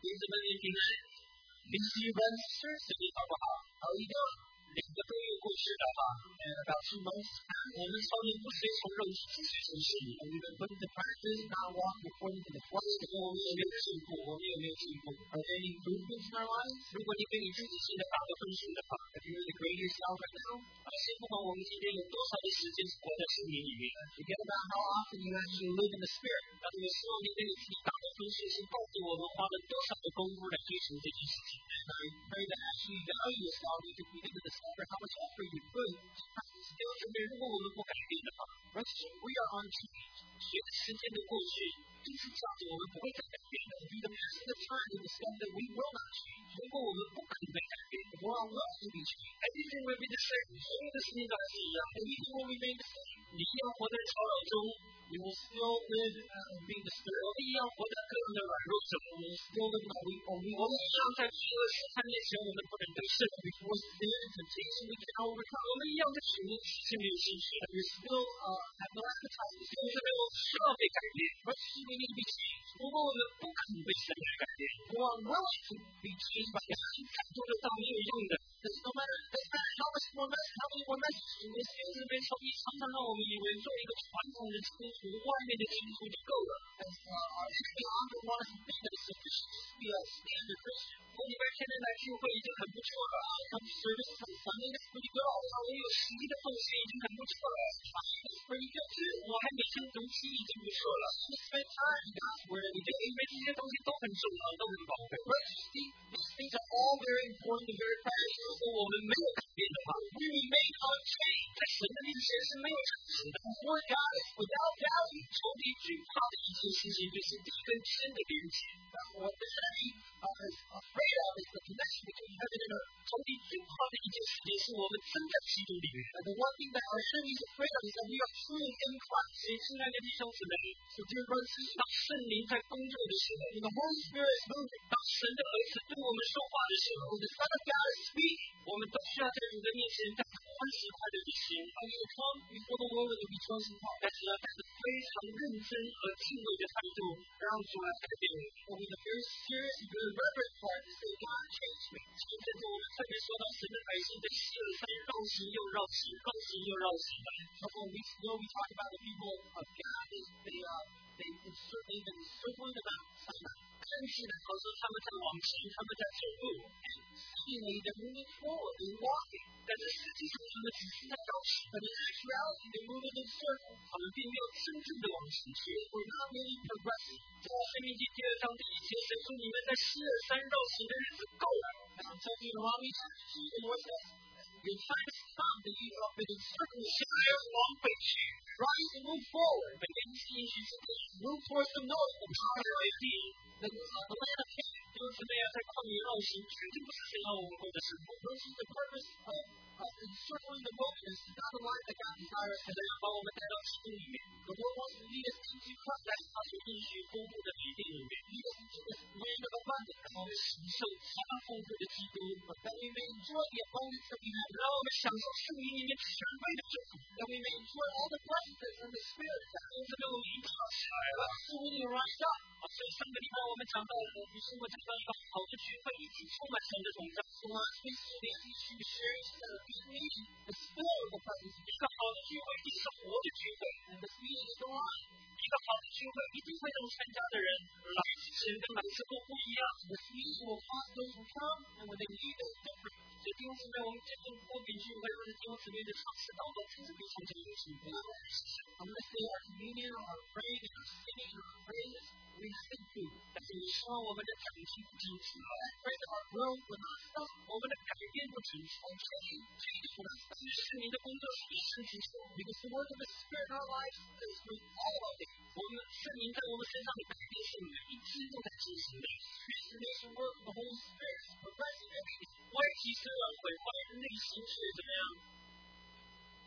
弟兄们平安， Good to see you, brothers and sisters. 最近好不好？ How are you doing? 2个多月过去了哈， And about 2 months 我们操练不随从肉体，只随从圣灵。 and we've been put into practice, not walking according to the flesh. 我们有没有进步？我们有没有进步？ Are there any improvements in our lives? 如果你给你自己现在打个分数的话， If you were to grade yourself right now, 先不管我们今天有多少的时间是活在圣灵里面， forget about how often you actually live in the Spirit. 但是我希望你给你自己打个分数，是告诉我们花了多少的功夫来追求这件事情。 And I pray that as you value yourself, you can begin to discover how much effort you put to practice 弟兄姊妹，如果我们不改变的话， it. We are unchanged. 随着时间的过去，就是这样子，我们不会再改变的。 Through the passing of time, we discover that we will not change. 如果我们不肯被改变， If we're unwilling to be changed, everything will be the same， 所有的事情都还是一样。 everything will remain the same. 你一样活在吵扰中， We will still live being 我 disturbed. 们一样活在各样的软弱中， We will still live in we 我们一样在饥饿试探面前，我们不能得胜。 before sin and temptation we can overcome. 我们一样在属灵事情没有兴趣的， We still have no appetite. 弟兄姊妹，我们需要被改变。 We need to be changed. 如果我们不肯被神来改变， We're unwilling to be changed by God. 太多的道没有用的。 Because no matter how many more messages we 弟兄姊妹，常常让我们以为做一个传统的基督徒，外面的基督徒就够了。 as our enemy often want us to think that it's sufficient to be a standard Christian. 我礼拜天天来聚会已经很不错了， Come to service on Sunday, that's pretty good. 我有实际的奉献已经很不错了， It's pretty good too. 我还每天读书已经不错了。 We spend time in God's Word every day. 因为这些东西都很重要，都很宝贵。 These things are all very important and very precious. 如果我们没有改变的话， We remain unchanged. 在神的面前是没有常识的。 Before God is without value. 仇敌惧怕的一件事情，就是地跟天的连接。 What the enemy is afraid of is the connection between heaven and earth. 仇敌惧怕的一件事情，是我们真在基督里面。 And the one thing that our enemy is afraid of is that we are truly in Christ. 所以，亲爱的弟兄姊妹， So dear brothers and sisters, 当圣灵在工作的时候， when the Holy Spirit is moving, 当神的儿子对我们说话的时候， when the Son of God is speaking, 我们都需要在主的面前带着欢喜快乐的心， I need to come before the Lord with a rejoicing heart. 但是要带着非常认真和敬畏的态度，让主来改变我们。 But with a very serious and very reverent heart to say, God, change me. 今天我们特别说到神的百姓在希尔山绕行又绕行，绕行又绕行的。 A couple of weeks ago, we talked about the people of God. They've been circling about Sinai. 看起来好像他们在往前，他们在走路， Seemingly, they're moving forward, they're walking. 但是实际上他们只是在绕行， But in actuality, they're moving in circles. 他们并没有真正的往前去。 We're not really progressing. 在申命记第2章第1节，神说你们在希尔山绕行的日子够了。 Now, I'm telling you, Deuteronomy chapter 2, the Lord says, your time has come that you have been encircling 现在要往北去， rise and move forward. 北边是应许之地， Move towards the north, 二为地。 the land of Canaan. 弟兄姊妹要在旷野绕行，绝对不是神要我们过的生活。 This is the purpose of encircling the wilderness, not the life that God desires 神要把我们带到基督里面， The Lord wants to lead us into Christ, 在他所应许丰富的美地里面， lead us into this land of abundance, 让我们享受加丰富的基督， that we may enjoy the abundance that we have, 让我们享受圣灵里面权威的祝福。 that we may enjoy all the blessings and the Spirit. 弟兄姊妹，我们已经爬起来了。 So we need to rise up. 所以上个礼拜我们讲到，于是我讲到一个好的聚会，一起充满神的同在。 So last week, we should be sharing that this meeting is full of the presence of 一个好的聚会，一定是活的聚会。 God. And this meeting is alive. 一个好的聚会，一定会让参加的人来之前跟来之后不一样。 This meeting will cause those who come, and when they leave, they will different. 所以弟兄姊妹，我们这份波比聚会或者弟兄姊妹的尝试祷告，其实非常重要的聚会。 I'm going to say our communion, our praying, and our singing, and our praise. We sing food. 但是你希望我们的长进不停止， I pray that our growth will not stop. 我们的改变不停止， And change will not stop. 是你的工作是一生之久。 Because the work of the Spirit in our lives is with all of it. 我们圣灵在我们身上的改变是每一天都在进行的。 Transformation work of the Holy Spirit is progressing every day. 外体虽然毁坏，内心却怎么样？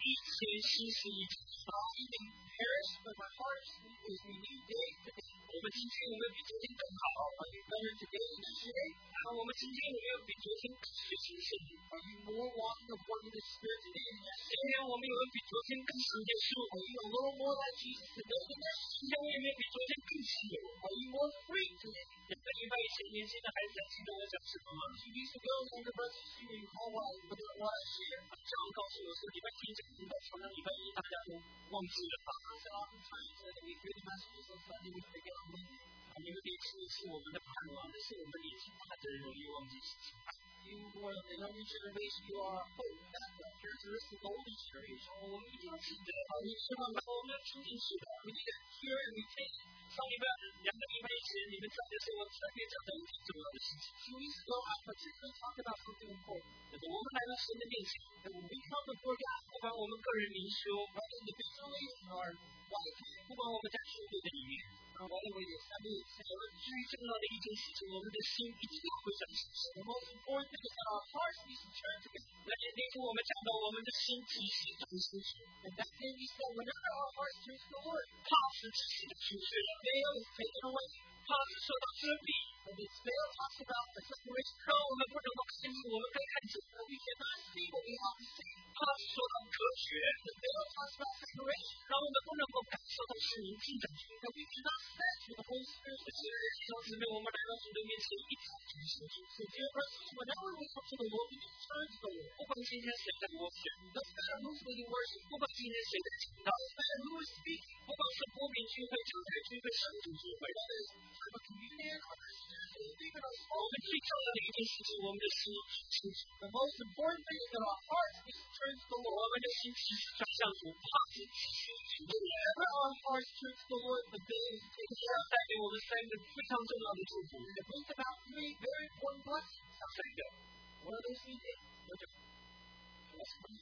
一切新事一场。 Even perish, but my heart is renewed day to day. 我们今天有没有比昨天更好？ Are you better today than yesterday? 我们今天有没有比昨天更学习圣灵？ Are you more walking according to the Spirit today than 今 yesterday? 天我们有没有比昨天更熟耶稣？ Are you a little more like Jesus today than yesterday? 今天我有没有比昨天更自由？ Are you more free today? 2个礼拜以前，年轻的孩子还记得我讲什么吗？ 2 weeks ago, younger brothers and sisters, you recall what I shared? 常告诉我说，礼拜天讲不到，常常礼拜一大家都忘记了。 I said oftentimes that we hear the messages on Sunday, we forget on Monday. 因为年轻是我们的盼望，但是我们年纪大的人容易忘记事情。 You who are the younger generation, you are a hope. That's the characteristic of the older generation. 我们一定要记得， 你知道吗？ 我们要听进去的。 We need to hear and retain. 上礼拜2个礼拜以前，你们讲的是我3天讲的挺重要的事情。 2 weeks ago, I particularly talked about something important. 就是我们来到神的面前， That when we come before God, 不管我们个人灵修， whether individually or like 不管我们在群体的里面， whether we assembly, 最重要的一件事情，我们的心一定要回想起神。 the most important thing is that our hearts need to turn to God. 那那天我们讲到我们的心体系长出去， And that day we said, whenever our hearts turn to the Lord, 怕是体系的出去了， veil is taken away. 怕是受到遮蔽， And this veil talks about the separation. 让我们不能够看见我们该看见， That we cannot see what we have to see. 怕是受到隔绝， The veil talks about separation. 让我们不能够感受到圣灵进展。 That we cannot sense with the Holy Spirit. 弟兄姊妹，我们来到主的面前，一起举手。 So dear brothers, whenever we come to the Lord, we need to turn to the Lord. 不管今天谁在我选， It doesn't matter who's leading worship. 不管今天谁在讲道， It doesn't matter who is speaking. 不管是国民聚会、教会聚会、圣徒聚会， Whether it's time of communion or even our 我们最重要的一件事情，我们的心清楚。 the most important thing is that our hearts need to turn to the 我 Lord. 们的心其实转向主，怕是体系主的人， Whenever our hearts turn to the Lord, the veil is taken 要 away. 带给我们3个非常重要的祝福。 And it brings about 3 very important blessings. 3个， What are those 3 things? 我是不是？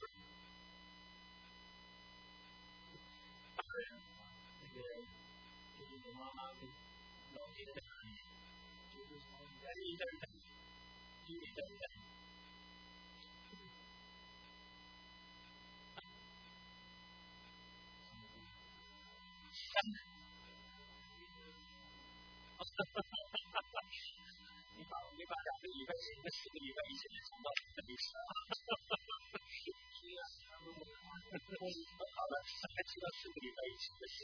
当然，那个就是我妈妈跟老爹在哪里，就是在一代代，一代代。你把2个礼拜前跟4个礼拜以前的讲到这里去了。好了，还知道4个礼拜以前的事。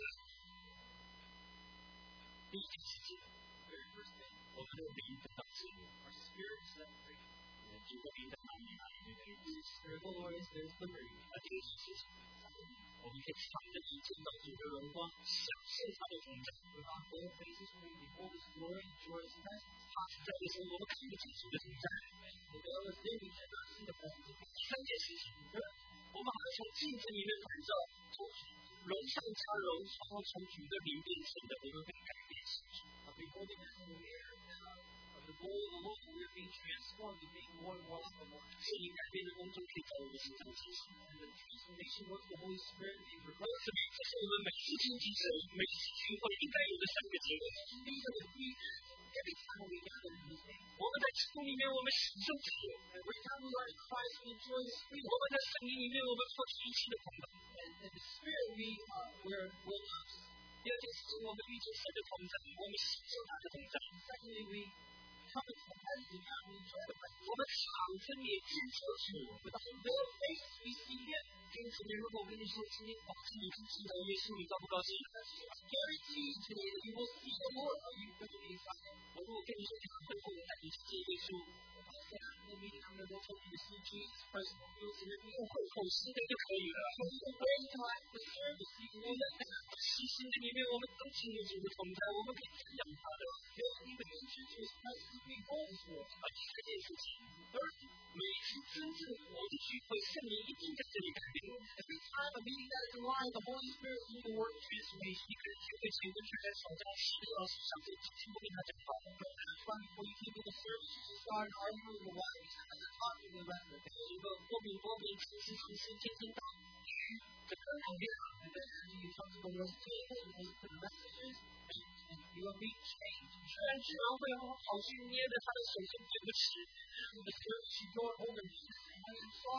第一件事情，我们的灵得到自由， Our spirit is set free. 主的灵在哪里，哪里就可以自由。 Spirit of the Lord is there is liberty. 第二件事情，我们可以常着你见到主的荣光，享受他的同在。 With our whole faces, we behold His glory and joy His presence. 他是在的时候，我们看不见主的同在。 The veil is there, we cannot see the presence of God. 第三件事情，我们好像从镜子里面看到，从荣上加荣，然后从主的灵变成的，我们被改变形式。 Beholding us in the mirror of the glory of the Lord, we are being transformed to being more and more like the Lord. 是你改变的工作可以在我们身上进行。 And the transformation work of the Holy Spirit being 这 revealed. 是我们每次经济神、每次聚会应该有的3个结论。 These are the 3 things every time we gather in His name. 我们在基督里面，我们享受自由； Every time we are in Christ, we enjoy His 我 freedom. 们在圣灵里面，我们做出一切的同等。 And in the Spirit, we're with us. 第二件事情，我们遇见神的同在，我们享受他的同在。 Secondly, we come into the presence of God, we enjoy the presence. 我们敞着脸接受主。 With unveiled faces, we see Him. 弟兄姊妹，如果我跟你说今天早上你去见到耶稣，你高不高兴？ I guarantee you today that you will see the Lord. Are you going to be excited? 我如果跟你说你很会带你去见耶稣， I said after the meeting, I'm going to take you to see Jesus personally. You'll see Him. 用会口吃的就可以了。 So you can wait until after the service. You can do that now. 细心的里面，我们都经历主的同在，我们可以滋养他的。 Even enter into His presence, we hold His Lord. 第三件事情，每一次真正活的聚会，圣灵一定在这里改变。 Every time a meeting that is aligned, the Holy Spirit is doing the work of transformation. 一个人聚会前跟大家吵架，10个小时上这几天不跟他讲话。 That's why before you came to the service, you just started arguing with the wife. You started talking to the rest of the day. 一个多比其实天天到这个旁边， And then after you talk to the Lord's table, you listen to the messages, and you will be changed. 虽然居然会跑去捏着他的手说对不起， The service, you go over and you say, I'm sorry.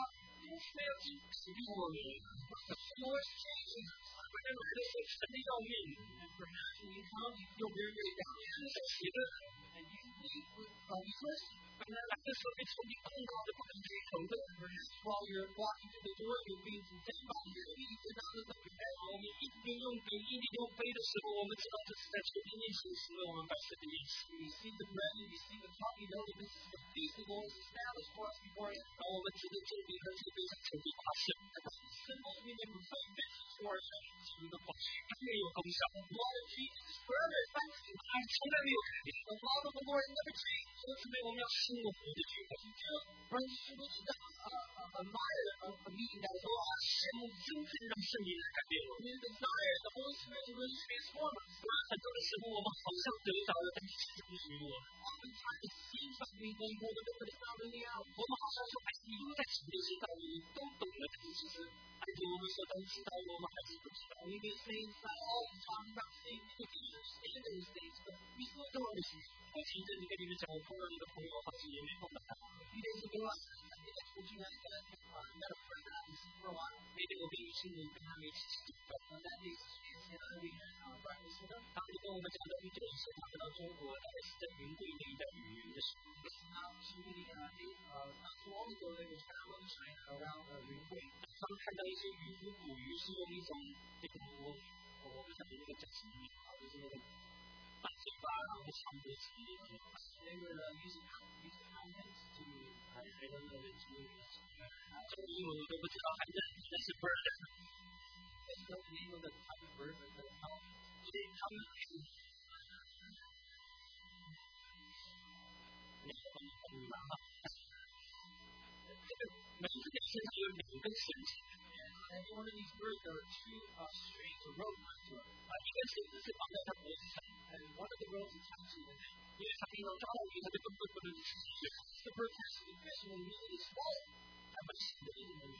是要去鼓励我们。The Lord changing us. 我们来的时候神的要命。And perhaps when you come, you feel very, very down. 是喜乐。And you leave with rejoicing. 本来来的时候被仇敌控告的不能追求的。Perhaps while you're walking through the door, you're being condemned by your feet. You're not looking for that. 我们一边用饼一边用杯的时候，我们知道这是在仇敌面前行了我们百姓的意思。You see the bread and you see the cup, you know that this is the feast the Lord has established for us before us. 然后我们指着这饼和这杯向仇敌夸胜。Symbols we may proclaim victory for us. 基督的宝血没有功效。The blood of Jesus is forever effective. 爱从来没有改变。The love of the Lord never changes. 所以我们要信我们的主。Brothers and sisters, admire a meeting that is all out. 羡慕真正让圣灵来改变我们。We desire the Holy Spirit to really transform us. 很多的时候我们好像得到了，但是其实不属于我们。Oftentimes it seems like we gain more of it, but it's not really ours. 我们好像说，你应该知道，你都懂了，但是其实还是我们说都知道，我们还是不知道。We may say it's not all we talk about, saying we can understand those things, but we still don't understand. 我前阵子跟你们讲，我碰到一个朋友，好几年没碰到他。A few days ago, I told you guys that I met a friend that I haven't seen for a while. 那天我跟女性们跟他们一起吃饭。That day, we had breakfast with them. 他们跟我们讲的一点是，他们到中国大概是在云贵那一带旅游的时候。Not too long ago, they were traveling China around Yunhui. 他们看到一些渔夫捕鱼是用一种这个我不晓得那个叫什么名字，就是那个把嘴巴然后长的起。They were using handheld to I don't know the Chinese. 这个英文我都不知道，反正那是 bird. That's the name of the type of bird that they call. 所以他们每一个身上有两根绳子。And one of these birds, there are two strings or ropes to it. 一根绳子是绑在它脖子上 ，and one of the ropes is tied to the neck. 因为它平常抓到鱼，它就不能吃鱼。The bird catches the fish and immediately swallows. 它会死的一种鱼。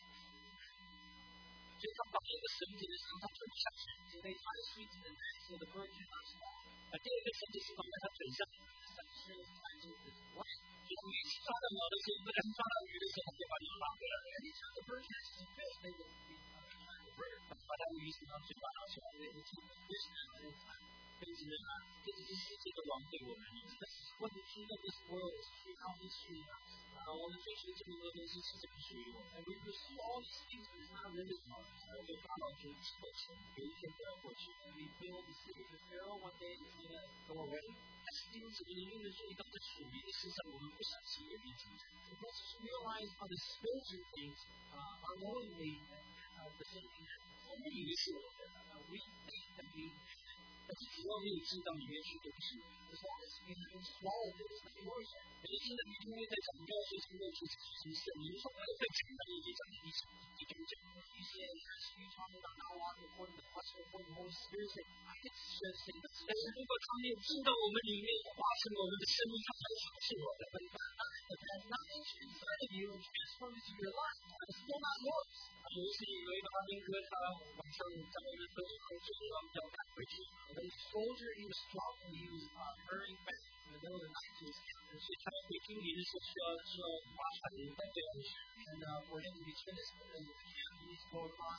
所以它绑一个绳子的时候，它吞不下去。So they tie a string to the neck so the bird cannot swallow. 第二个绳子是绑在它腿上。That string is tied to his leg. 鱼抓到鸟的时候，不然抓到鱼的时候，就把鱼拉回来。Anytime the bird catches a fish, they will be trying to bird. 把它鱼从嘴巴拿出来，they will take the fish out and time. 这是世界的王对我们。What the king of this world is how he treats us. 我们追求这么多东西是怎么属于我们 ？And we pursue all these things, but it's not really ours. 我们大脑就是过去，有一天不要过去。We build the city of Pharaoh, one day it's going to go away. 但是弟兄姊妹，你们注意到在属灵的事上，我们不小心也变成这样。We must realize how the spiritual things unknowingly the same thing. 我们以为是我们的 we think that we. 但是只要没有进到里面去，都不是。As long as we don't swallow it, it's not yours. 每一天的弟兄在讲教学生活是什么？你说我在讲的也讲的一种讲。You say, you talk about not walking according to the flesh, but according to the Holy Spirit. I can just say this. 但是如果他没有进到我们里面，化成我们的生命，他还是我的。But has not entered inside of you and transformed into your life. It's still not yours. 有一次有一个阿兵哥，他晚上在那个车上睡着，要赶回去。The soldier, he was strong and he was hurrying back in the middle of the night to his camp. 所以他回京里的时候需要划船带队回去。And for him to be finished in the camp, he needs to go across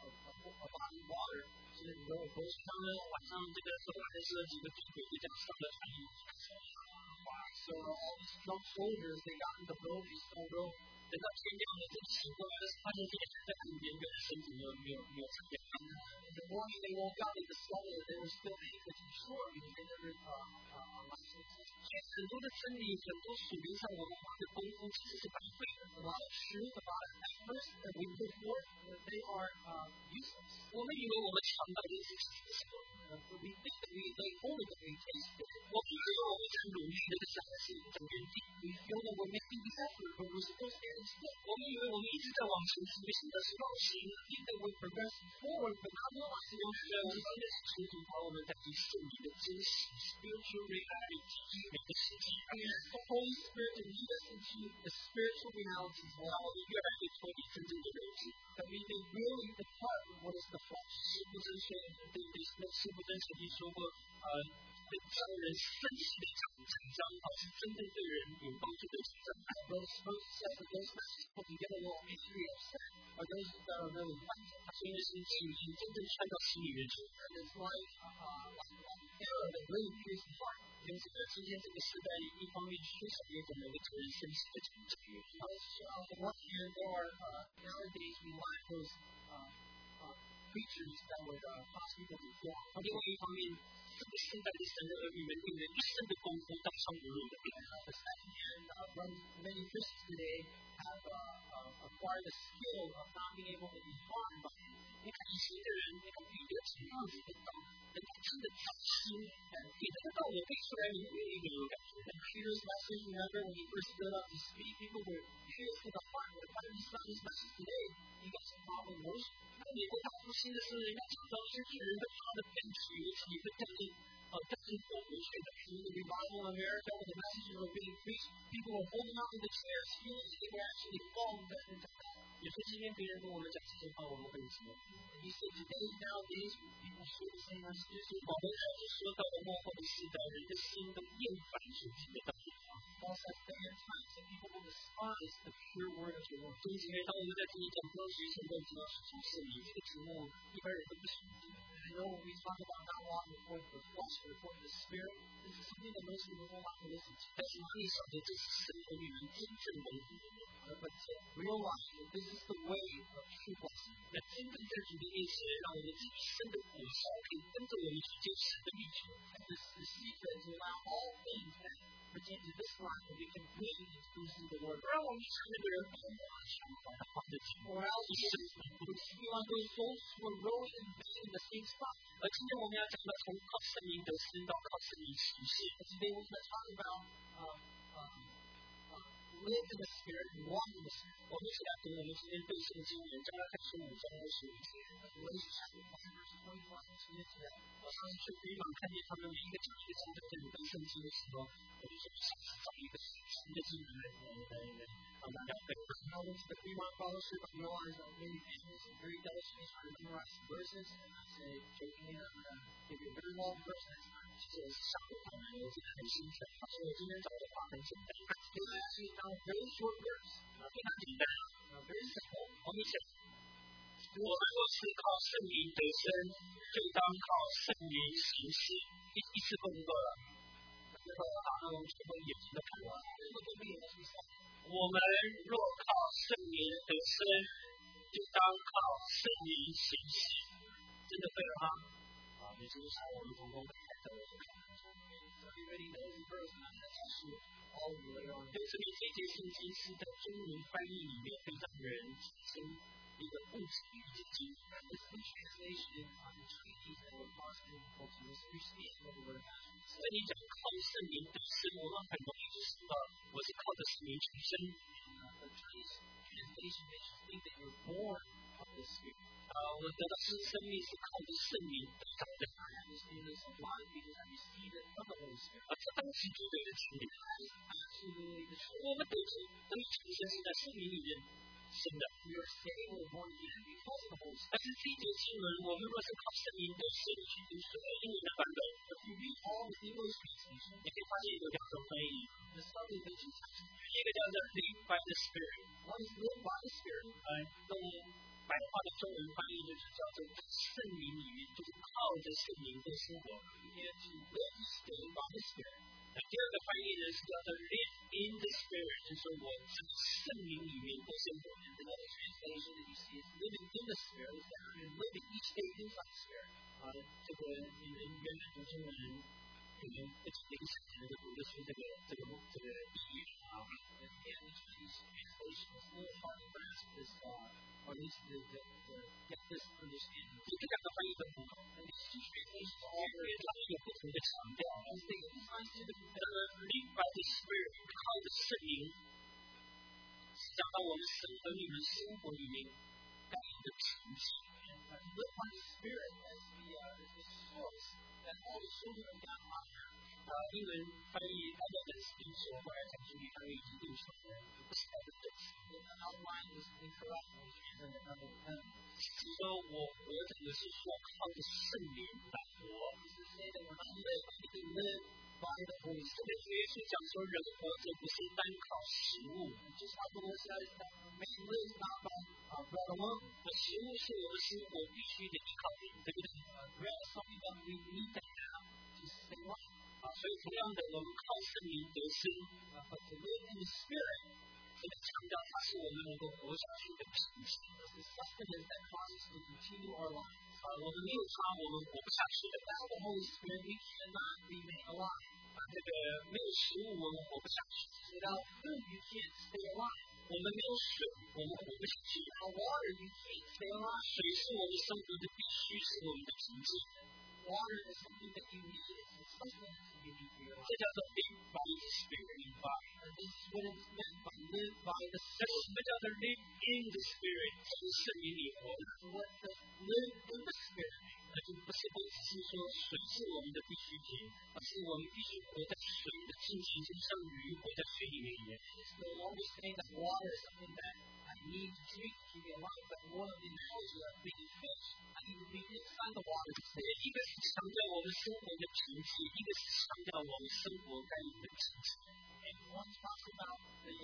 a body of water so that he can go across. 他们晚上这个走完的时候，几个军队就这样上了船以后。So all these drunk soldiers, they got in the boat, they still rowed. 等到天亮了，真奇怪，发现这个在岸边的身体没有参加。In the morning, they woke up in the sun and they were still anchored to the shore because they never licensed. 很多的真理，很多属灵上我们花的功夫其实是白费的。A lot of truth about efforts that we put forth, they are useless. 我们以为我们尝到的是什么？ We think that we only that we taste it. 我们以为我们在努力的想的是一种原地。We feel that we're making the effort, but we're still standing still. 我们以为我们一直在往前行，没想到是往前。We think that we're progressing forward, but not realizing that we're真的是主主把我们带进圣灵的真实 spiritual reality 每个世界。And the Holy Spirit to lead us into the spiritual realities. 让我们越来越脱离真正的肉体。That we may really depart from what is the flesh. 是不真确，对，是不真实地说过， 对让人生气的成长，而是真正对人有帮助的成长。 Those says that those messages will be getting a little angry, upset, or those that are really fighting. 所以是经历真正穿到心里面去。 And it's like arrow that really pierces the heart. 因此呢，今天这个时代一方面缺少一种能够成人生气的成长。 Because on the one hand, there are nowadays we lack those preachers that would cause people to fall. 另外一方面，这个现代的神的儿女们对人一生的功夫当上无论的。 The second hand, many Christians today have acquired the skill of not being able to be harmed by it. 你看以前的人，你看彼得这样子的道，人家真的扎心，彼得的道我背出来，你会有没有感觉？ And Peter's message, remember when he first stood up to speak, people were pierced to the heart. But if I respond his message today, you get some problem emotion. 美国大复兴的时候，人家讲到一些人的他的本质，尤其是掉进火湖去的。 In the revival in America, when the messages were being preached, people were holding on to the chairs, heels, they were actually falling into hell. 有时今天别人跟我们讲这些话，我们会说。 And he said today, nowadays, people share the same messages. 保罗就说到了幕后的时代，人的心都厌烦属天的道理。 Paul says there are times that people will despise the pure word of the Lord. 所以今天当我们在听你讲科学现在知道是从圣灵这个题目，一般人都不喜欢。 I know when we talk about not walking according to the flesh, but according to the Spirit, this is something that most people don't like to listen to. 但是你晓得这是神和你们真正的目的。 But to realize that this is the way of true blessing. 那真正在主的面前，让我们自己生的果效可以跟着我们去见神的力量。 And this is the secret to allow all things that pertain to this life that we can bring into pleasing the Lord. 不然我们是那个人不能想法的话的情况， Or else we just feel like those souls who are rolling in vain in the same spot. 而今天我们要讲到从靠圣灵得生到靠圣灵行事。 And today we're going to talk about live in the Spirit and walk in the Spirit. 我们一起来读我们今天对圣经人加拉太书5章25节。 Galatians chapter 5, verse 21 to today. 我上次去回访看见他们每一个讲一个新的这里的圣经的时候，我就说想找一个新的经文来让大家背。 I went to the Fremont Fellowship. I realized that many families are very diligent trying to memorize some verses. And I say, jokingly, I'm going to give you a very long verse next time. 其实上个课呢，我觉得很新鲜。他说我今天找的话很简单， They actually found a very short verse. 非常简单， Very simple. 我们讲。我们若是靠圣灵得生，就当靠圣灵行事。一次够不够了？最后把我们全部眼睛都看完。我们若靠圣灵得生，就当靠圣灵行事。真的对了吗？也就是说，我们从中看到了。 Everybody knows the verse, and that's actually all the way on. 对，这里这节圣经是在中文翻译里面会让人产生一个误解与解经。 This new translation on the Chinese that would cause people to misunderstand what the word actually 所以你讲靠圣灵得生，我们很容易就知道我是靠着圣灵出生。 The Chinese translation makes you think that you're born of the Spirit. 我们得到新生命是靠着圣灵得到的。 I understand this a lot of people have received it from the Holy Spirit. 这当是绝对的真理。 That is absolutely the truth. 我们得以出生是在圣灵里面生的。 We are saved or born again because of the Holy Spirit. 但是这一节经文，我们若是靠圣灵得生去读书的英文的版本， If you read all the English translation, 你可以发现有两种翻译， the salvation text, 一个叫做 Live by the Spirit， one is live by the Spirit. 用白话的中文翻译就是叫做在圣灵里面，就是靠着圣灵过生活。 And to live, stay by the Spirit. 第二个翻译呢是叫做 Live in the Spirit，就是我在圣灵里面过生活。 Another translation that you see is living in the Spirit, is that you're living each day inside the Spirit. 这个你们原来读中文可能不止一个小时就读得出这个比喻啊。 And the Chinese translation is a little hard to grasp this, or at least to get this understanding. 这两个翻译的不同， And these two translations all very 他们有不同的强调。 as they emphasize to the Live by the Spirit，靠着圣灵，是讲到我们神和你们生活里面该有的情绪。 live by the Spirit as the source that all the children of God are. 英文翻译大家的 speech 后来讲出他已经定成了不是他的对象。 The outline was incorrect when we translated it under the pen. 是说我活着的是说靠着圣灵来活。 It's to say that we're not living, we can live by the Holy Spirit. 耶稣讲说人活着不是单靠食物。 Just like the Lord says that man lives not by bread alone. 食物是我们生活必须的依靠点，对不对 ？Bread is something that we need to have to stay alive. 所以同样的，我们靠圣灵得生。 But to live in the Spirit, 这个强调它是我们能够活下去的凭据。 is the sustenance that causes us to continue our lives. 我们没有它，我们活不下去的。 Without the Holy Spirit, we cannot remain alive. 这个没有食物，我们活不下去。 Without food, you can't stay alive. 我们没有水，我们活不下去。 Without water, you can't stay alive. 水是我们生活的必须，是我们的凭据。 Water is something that you need. It's the sustenance you need for your life. 这叫做 live by the Spirit. And this is what it's meant by live by the Spirit. 什么叫做 live in the Spirit？ 从圣灵里活。 What does live in the Spirit mean? 那就不是说水是我们的必需品，而是我们必须活在水的进行之上，鱼活在水里面一样。 It's no longer saying that water is something that I need to drink to keep me alive, but more of the analogy of being fish. I need to be inside the water to stay. 一个是强调我们生活的凭据，一个是强调我们生活该有的凭据。 And one talks about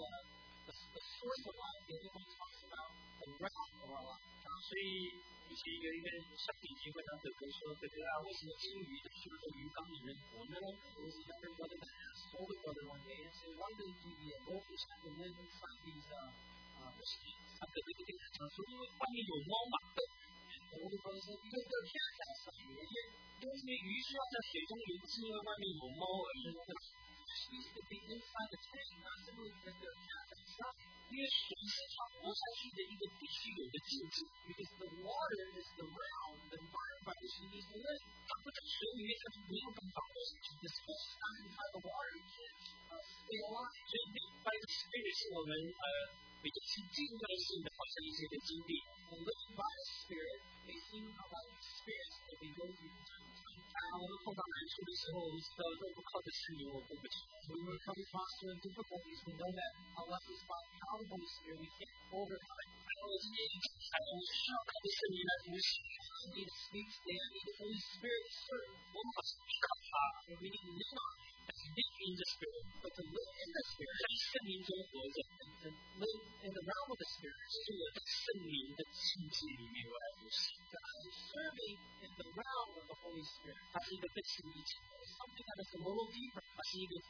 the source of life, the other one talks about the route of our life. 所以以前有一个上帝经会当德国说，这个为什么金鱼都去到鱼缸里面活呢？ There was a younger brother that asked older brother one day and said, why did the goldfish have to live inside these machines? 他可能就跟他讲说，因为外面有猫嘛。 And the older brother said, because there are cats outside here. 因为鱼需要在水中游，是因为外面有猫而已。 Fish needs to be inside the tank, not simply because there are cats outside. 因为水是它活下去的一个必须有的性质。 Because the water is the realm, the environment by which it needs to live. 它不在水里面，它就没有办法活下去。 The fish is not inside the water, you can't stay alive. 所以by the Spirit 是我们比较是经验性的，好像一些的经历。 And living by the Spirit, facing about experience that we go through from time to time. 我们碰到难处的时候，我们知道若不靠着圣灵，我过不去。 When we come across certain difficulties, we know that unless it's by the power of the Holy Spirit, we can't overcome it. 我自己才需要靠着圣灵来服侍。 I need to speak today. I need the Holy Spirit to serve. 我们好像依靠他， And we need to lean on Him. 但是 live in the Spirit， But to live in the Spirit, 在圣灵中活着， and to live in the realm of the Spirit, 是我在圣灵的气质里面我来服侍。 that I am serving in the realm of the Holy Spirit. 它是一个更深一层， Something that is a little deeper. 它是一个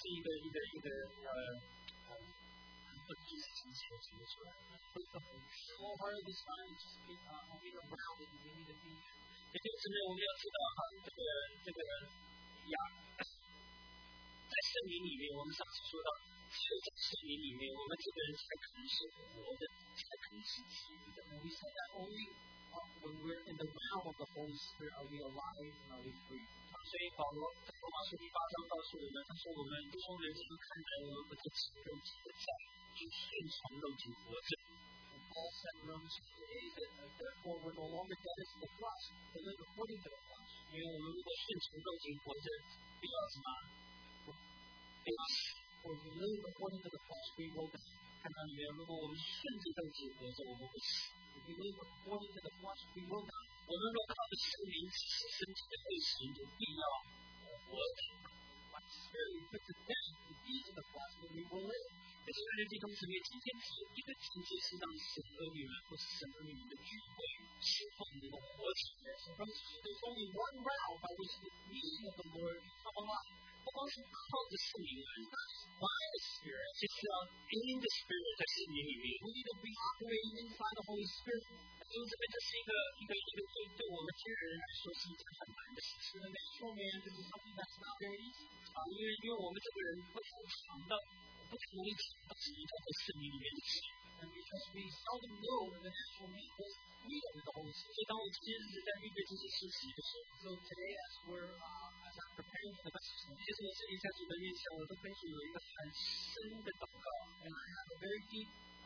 不只是情绪说出来。 So hard to describe, just only the realm that we need to be in. 也就是呢，我们要知道哈，这个在圣灵里面，我们上次说到，只有在圣灵里面，我们这个人才可能是活的，才可能是基督的。 And we said that only when we're in the realm of the Holy Spirit are we alive and are we free. 所以保罗在罗马书第8章告诉我们，他说我们不从人间看来，我们不是肉体的在，是顺从肉体活着。 And Paul said in Romans 8 that therefore we're no longer debtors to the flesh, but live according to the flesh. 因为我们如果顺从肉体活着，必要什么？必要死。 For if we live according to the flesh, we will die. 看到里面，如果我们顺着肉体活着，我们会死。 If we live according to the flesh, we will die. 我们若靠着圣灵支持身体的恶行，就必要活着。 By the Spirit, we put to death the deeds of the flesh, and we will live. 在圣经弟兄姊妹，今天只有一个境界是让神儿女们或神儿女们的聚会、侍奉能够活起来。 There's only one realm by which the meaning of the Lord come alive. 不光是靠着圣灵而已， By the Spirit. 是需要 in the Spirit 在圣灵里面。 We need to be operating inside the Holy Spirit. 因为这边这是一个对我们天人来说是一件很难的事情。 To the natural man, this is something that's not very easy. 因为我们这个人不常容易想到是依靠在圣灵里面的事。 And because we seldom know that the natural man is freedom with the Holy Spirit. 所以当我今天是在预备这些事情的时候， So today, as we're preparing for the message. 其实我自己在主的面前，我都跟主有一个很深的祷告， And I have a very deep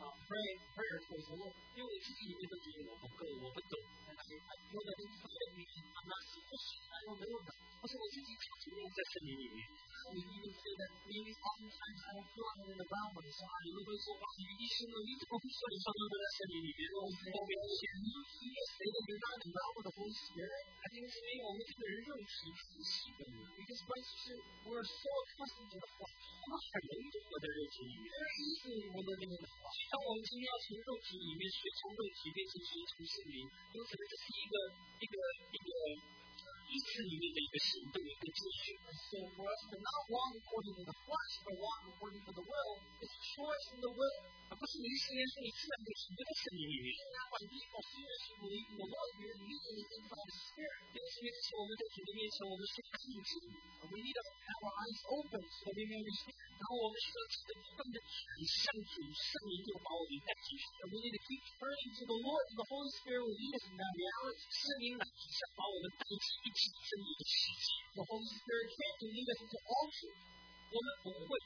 prayer towards the Lord. 因为我自己里面都觉得我不够，我不懂。 And I feel that inside of me, I'm not sufficient. I don't know enough. 或是我自己常常在圣灵里面， We even say that maybe oftentimes I don't feel I'm in the realm of the Son. 有的会说哇，你医生了，你怎么会说你常常都在圣灵里面？我们都没有写。 You say that you're not in the realm of the Holy Spirit. 还是因为我们这个人肉体是习惯了， Because brothers and sisters, we're so accustomed to the flesh. 我们很容易就活在肉体里面。 Very easily we're living in the flesh. 当我们今天要从肉体里面学从肉体变成学从圣灵，有可能这是一个意识里面的一个行动，一个秩序。 So for us to not walk according to the flesh, but walk according to the will, it's a choice in the will. 而不是你是因为你自然就存在在圣灵里面。 Not by default, as you believe in the Lord, you're immediately inside the Spirit. 对，所以是我们在主的面前，我们是看主， And we need to have our eyes open so that we may understand. 然后我们需要不断的以向主，圣灵就把我们带进去。 And we need to keep turning to the Lord, and the Holy Spirit will lead us in that reality. 圣灵来想把我们带进一起真理的世界。 The Holy Spirit came to lead us into all truth. 我们不会，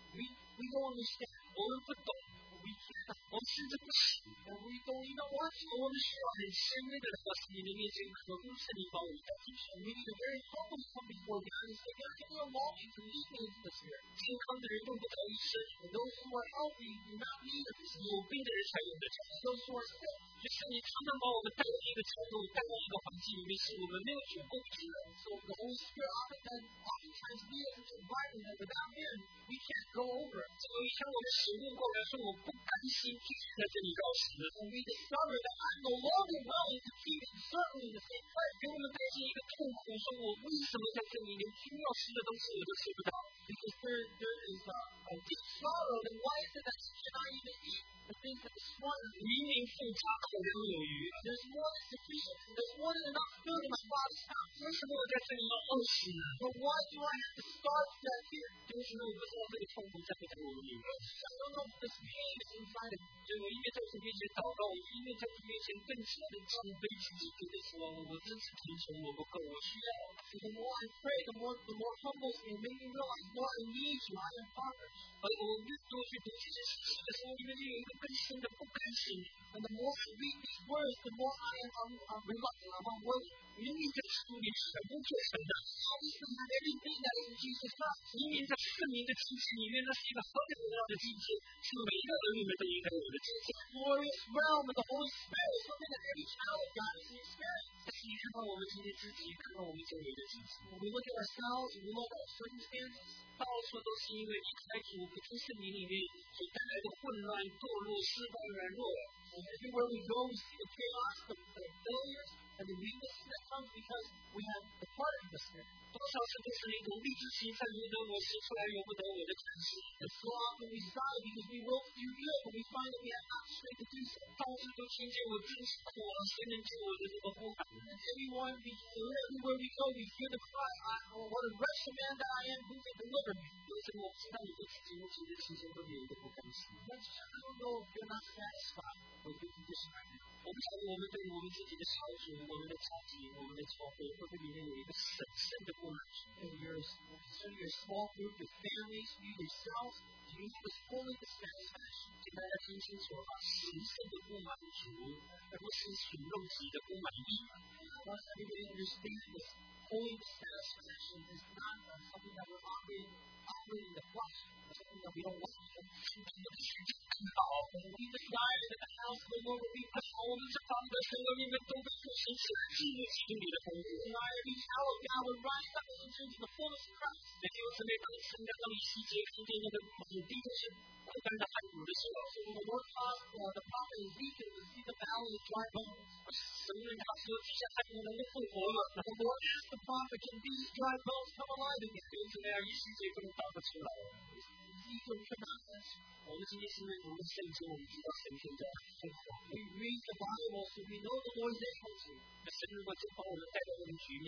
We don't understand. 我们不懂， We can't. 我们甚至不行。 And we don't even want to. 我们需要很深的来到圣灵的面前，渴慕圣灵把我们带进去。 And we need to very humbly come before God and say, God, give me a longing to lead me into the Spirit. 健康的人用不着医生， And those who are healthy do not need a 有病的人才用得着。 Those who are sick. 就是你常常把我们带到一个角落，带到一个环境里面，是我们没有去过去的。 So the Holy Spirit oftentimes leads us into environments that without Him, we can't go over it. 有一天我们醒悟过来，说我不甘心继续在这里绕时。 And we discover that I'm no longer willing to keep certainly the same place. 给我们带进一个痛苦，说我为什么在这里连需要吃的东西我都吃不到？ Because there is a deep sorrow, then why is it that you cannot even eat the things that the swan 明明富家口粮有余， There's more than sufficient. There's more than enough food in my father's house. 为什么我在这里要饿死呢？ But why do I have to starve to death here? 就是因为我不知道这个痛苦在不在我里面。 I don't know if this pain is inside of me. 所以我一面在主面前祷告，我一面在主面前更深的谦卑自己，对着说，我真是贫穷，我不够，我需要。 The more I pray, the more humbles me, and make me realize, Lord, I need you. I am impoverished. 而我越多去读这些事情的时候，里面就有一个更深的不甘心。 And the more I read these words, the more I am reluctant. I'm unwilling. 明明在书里全部做成的， Obviously, have everything that is in Jesus Christ. 明明在圣灵的气息里面，那是一个何等荣耀的境界，是每一个儿女们都应该有的境界。 The glorious realm of the Holy Spirit is something that every child of God is experiencing. 但是你看到我们今天自己，看到我们周围的境界， When we look at ourselves and we look at our circumstances, 到处都是因为离开主不听圣灵里面所带来的混乱、堕落、失败、软弱。 and everywhere we go, we see the chaos, the failures, and the weaknesses that come because we have departed from the Spirit. 多少次都是一种立志心在如得我行出来由不得我的感受。 And so often we sigh because we will do good, but we find that we have not the strength to do so. 到处都听见我真是苦啊，谁能救我的这个呼喊？ And everywhere we go, we hear the cry, what a wretched man that I am, who can deliver me? 为什么我知道你对自己目前的情形都有一个不甘心？ But I don't know if you're not satisfied with your condition right now. 我不晓得我们对我们自己的小组、我们的家庭、我们的教会，会不会里面有一个神圣的不满足？ In your small group, your families, you yourselves, do you have this holy dissatisfaction? 请大家听清楚啊，神圣的不满足，而不是属肉体的不满意。 I want everybody to understand this holy dissatisfaction is not something that we're operating in the flesh. It's something that we don't want. 好， We desire that the house of the Lord will be 好，我们这方的神的命们都被父神所进入基督里的丰富。 desire every child of God would rise up and enter into the fullness of Christ. 在弟兄姊妹当神的当以西结看见那个土地就是枯干的旱土的时候， So when the Lord caused the prophet Ezekiel to see the valley of dry bones, 神问他说：“这些旱土能够复活吗？” the Lord asked the prophet, can these dry bones come alive again? 弟兄姊妹啊，以西结根本答不出来。 Ezekiel could not answer. 我们今天是因为读了圣经，我们知道神现在复活。 We read the Bible, so we know the Lord is able to. 那神如果真把我们带到这个局面，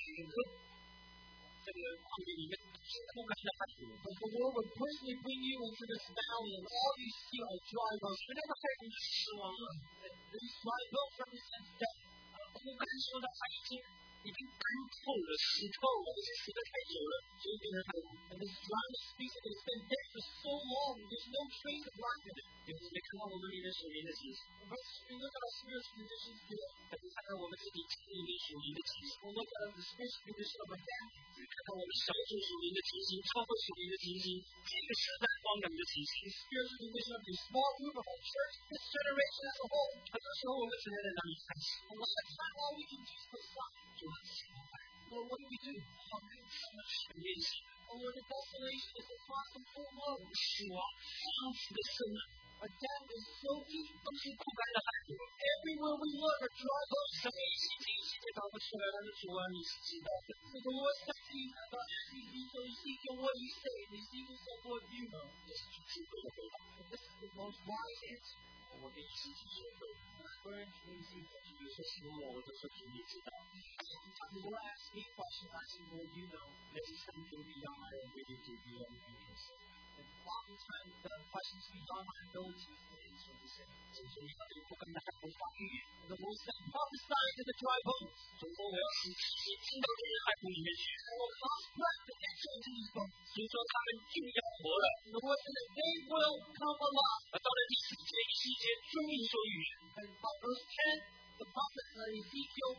这个旷野里面是枯干的旱土， But the Lord would personally bring you into this valley, and all you see are dry bones. 那个旱土是死亡了。 These dry bones represent death. 枯干说的他已经已经干透了、湿透了，而且湿得太久了，所以变得太苦。 And this dryness speaks that it's been dead for so long, there's no trace of life in it. 有没看到我们里面属灵的气息？ But we look at our spiritual conditions today. 但是看到我们自己经历属灵的气息， We'll look at the spiritual condition of our family. 看到我们小组属灵的气息，超过属灵的气息，这个时代光明的气息。 The spiritual condition of the small group of our church, this generation as a whole. 很多时候我们只能在那里开始， A lot of time, all we can do is put aside. 就很喜欢。 Lord, what do we do? 很练习， Oh, Lord, the desolation is a constant full blow. 希望相似的生命， Our depth is so deep. 都是空白的海底。 Everywhere we look, our dry bones. 什么一细节一细节找不出来，但是主啊，你是知道的。 So the Lord said to you, Ezekiel, what you say. And Ezekiel said, Lord, you know. 这是最智慧的回答。 This is the most wise answer. 我跟以前学会， Learn from Ezekiel. 有些时候我都是主你知道， Every time the Lord asks me a question, I say, Lord, you know. 那是something beyond my ability, beyond my interest. And oftentimes the questions beyond my ability to answer the same. 所以他就不跟他不发育。 And the Lord said, prophesy to the dry bones. 所以说我要使气息进到这些海谷里面去。 I will cause breath to enter into these bones. 所以说他们就要活了。 And the Lord said that they will come alive. 而到了第4节、1节，遵命说语。 And verse 10, the prophet Ezekiel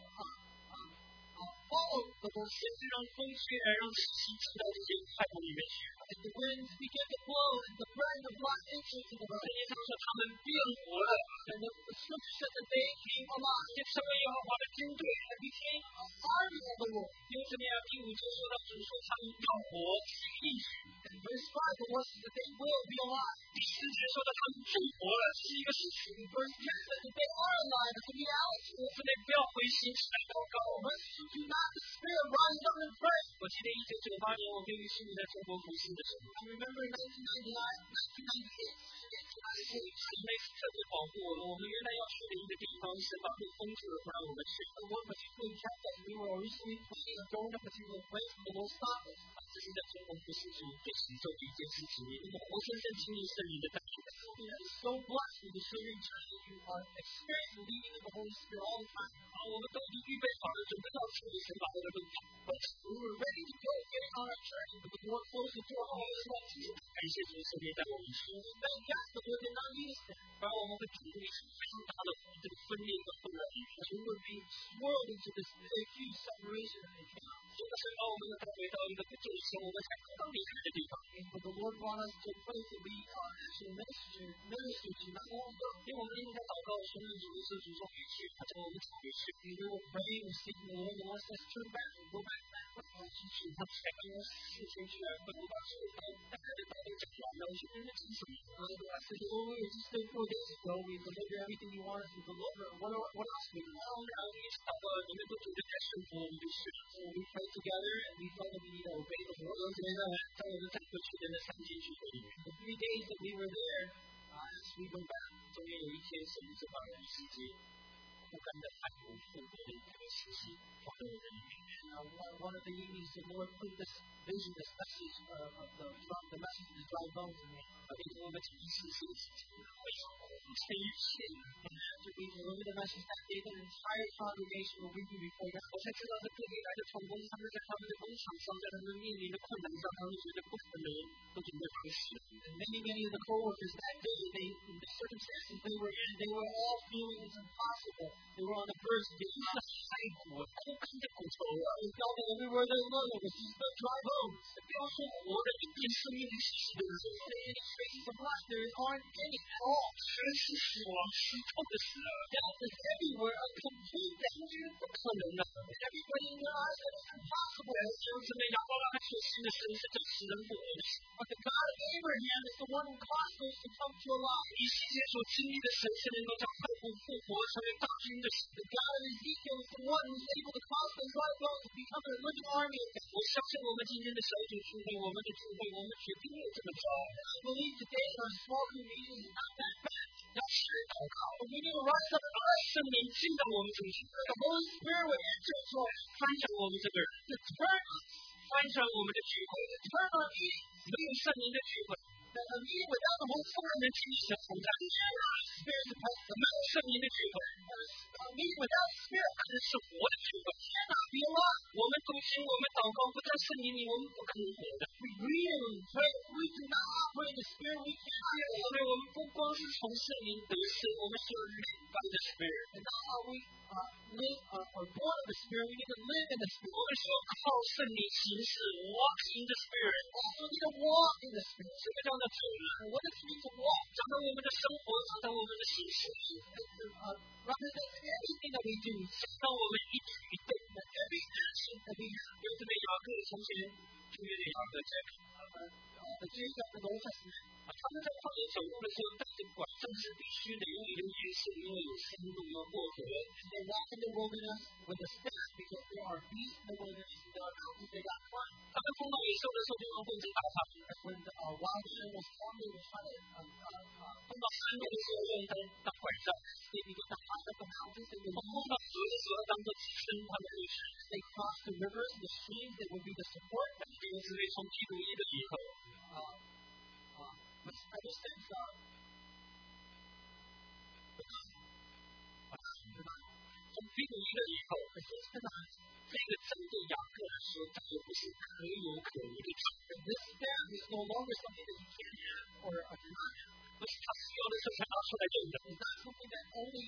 followed the Lord. 先是让风吹来，让气息进到这些海谷里面去。 And the winds began to blow, and the breath of life entered into the 圣 bones. 经上说他们变活了， And the scripture said that they came alive 就成为耶和华的军队。 and became an army of the Lord. 因为这边第5节说到主说他们要活，是一个应许。 And verse 5, the Lord said that they will be alive. 第4节说到他们复活了，是一个事实。 And verse 10 said that they are alive. It's a reality. 我们不要灰心起来祷告。 But you do not despair, rise up and pray. 我记得1998年我跟于心在中国服侍的时候， I remember in 1998, 那次特别保护我们原来要去的一个地方是把路封住了，不让我们去。 the one particular camp that we were originally planning on going to a particular place, and the Lord stopped us. 这是在中国服侍主最喜重的一件事情，因为活生生经历圣灵的带领。 We are so blessed with the serving church that you are experiencing the leading of the Holy Spirit all the time. 我们都已经预备好了，准备到处理神把我的路。 But we were ready to go, getting on our journey, but the Lord closer to our home. 感谢主圣灵带我们去， Thank God the Lord did not lead us there. 而我们会经历非常大的这个分裂和混乱。 We were being swirled into this huge separation and chaos. 这个神把我们带回到一个不久以前我们才刚刚离开的地方， But the Lord brought us to a place that we actually ministered to not long ago. 因为我们一直在祷告，说让主的主说回去，他叫我们回去。 We were praying and seeking the Lord. The Lord says, turn back and go back. 去他才刚刚事情去了，不能把事情大概的都讲完了，是真的是什么？ I said, Lord, we were just there 4 days ago. We delivered everything you wanted to deliver. What else we do? 然后一直到了你们都觉得太顺服，我们就去了。 So we prayed together and we felt that we need to obey the Lord. 在我们再回去的那3天聚会里面， The 3 days that we were there, as we went back, 中间有一天神是把第4节枯干的海湖复活的一个信息放在我的里面。 one of the evenings, the Lord put this vision, this message of the message of the dry bones in me. 并且我们第一次是为什么我们参与献？ And after we delivered the message that day, the entire congregation were weeping before God. 我才知道这各地来的童工，他们在他们的工场上，在他们面临的困难上，他们觉得不可能，都准备放弃。 And many of the co-workers that day, in the circumstances they were in, they were all feeling it's impossible. They were on the verge of giving up. 太苦了，都看见骨头了。 They felt that everywhere they looked, it was just the dry bones. 不要说活的一点生命的气息都没有， Any traces of life, there aren't any at all. 全是死亡，湿透的死了。 Death is everywhere, a complete death. 不可能的。 And everybody in their eyes said it's impossible. 弟兄姊妹，亚伯拉罕所信的神是这使人复活的神。 But the God of Abraham is the one who caused those to come to alive. 以西结所经历的神是能够将骸骨复活成为大军的神。 The God of Ezekiel is the one who's able to cause those dry bones to become a living army again. 我相信我们今天的小组聚会，我们的聚会，我们决定要这么做。 I believe today in our small group meetings is not that bad. 要起来祷告， But we need to rise up and 让 pray. 圣灵进到我们中间， The Holy Spirit will enter into us, 翻转我们这个人， to turn us, 翻转我们的聚会。 to turn our meetings. 没有圣灵的聚会， meeting without the Holy 富人的经历是从在 Spirit of the 没有圣灵的聚会， meeting without Spirit 但是是活的聚会。 cannot be alive. 我们读经，我们祷告，不在圣灵里，我们不可能活的。 We read and pray. We do not operate in the Spirit. We cannot be 因 alive. 为我们不光是从圣灵得生，我们是有灵感的 spirit。 And not how we live or born of the Spirit. We need to live in the 我 Spirit. 们需要靠圣灵行事 ，walk in the spirit。 Also need to walk in the Spirit. 什么叫做走呢？ And what does it mean to walk? 找到我们的生活，找到我们的行事， Represents everything that we do. 找到我们一举一动。 Every action that we have. 有这个雅各，从前旧约的雅各在 The Jews of the Old Testament. 他们在旷野走路的时候带着拐杖是必须的，因为有野兽，因为有山路要过河。 They walk in the wilderness with a staff because there are beasts in the wilderness and there are mountains they got to climb. 他们碰到野兽的时候，就用棍子打他们； When wild animals come, they will try to 碰到山路的时候，用它当拐杖； they go to high up the mountains. They will 碰到河的时候，当做支撑他们的身。 they cross the rivers and the streams. They will be the support. 这个是从基督一的以后， Ever since 从基督一的以后，这个针对雅各来说，再也不是可有可无的杖。 this staff is no longer something that you can have or cannot have. 不是他需要的时候才拿出来用的。 It's not something that only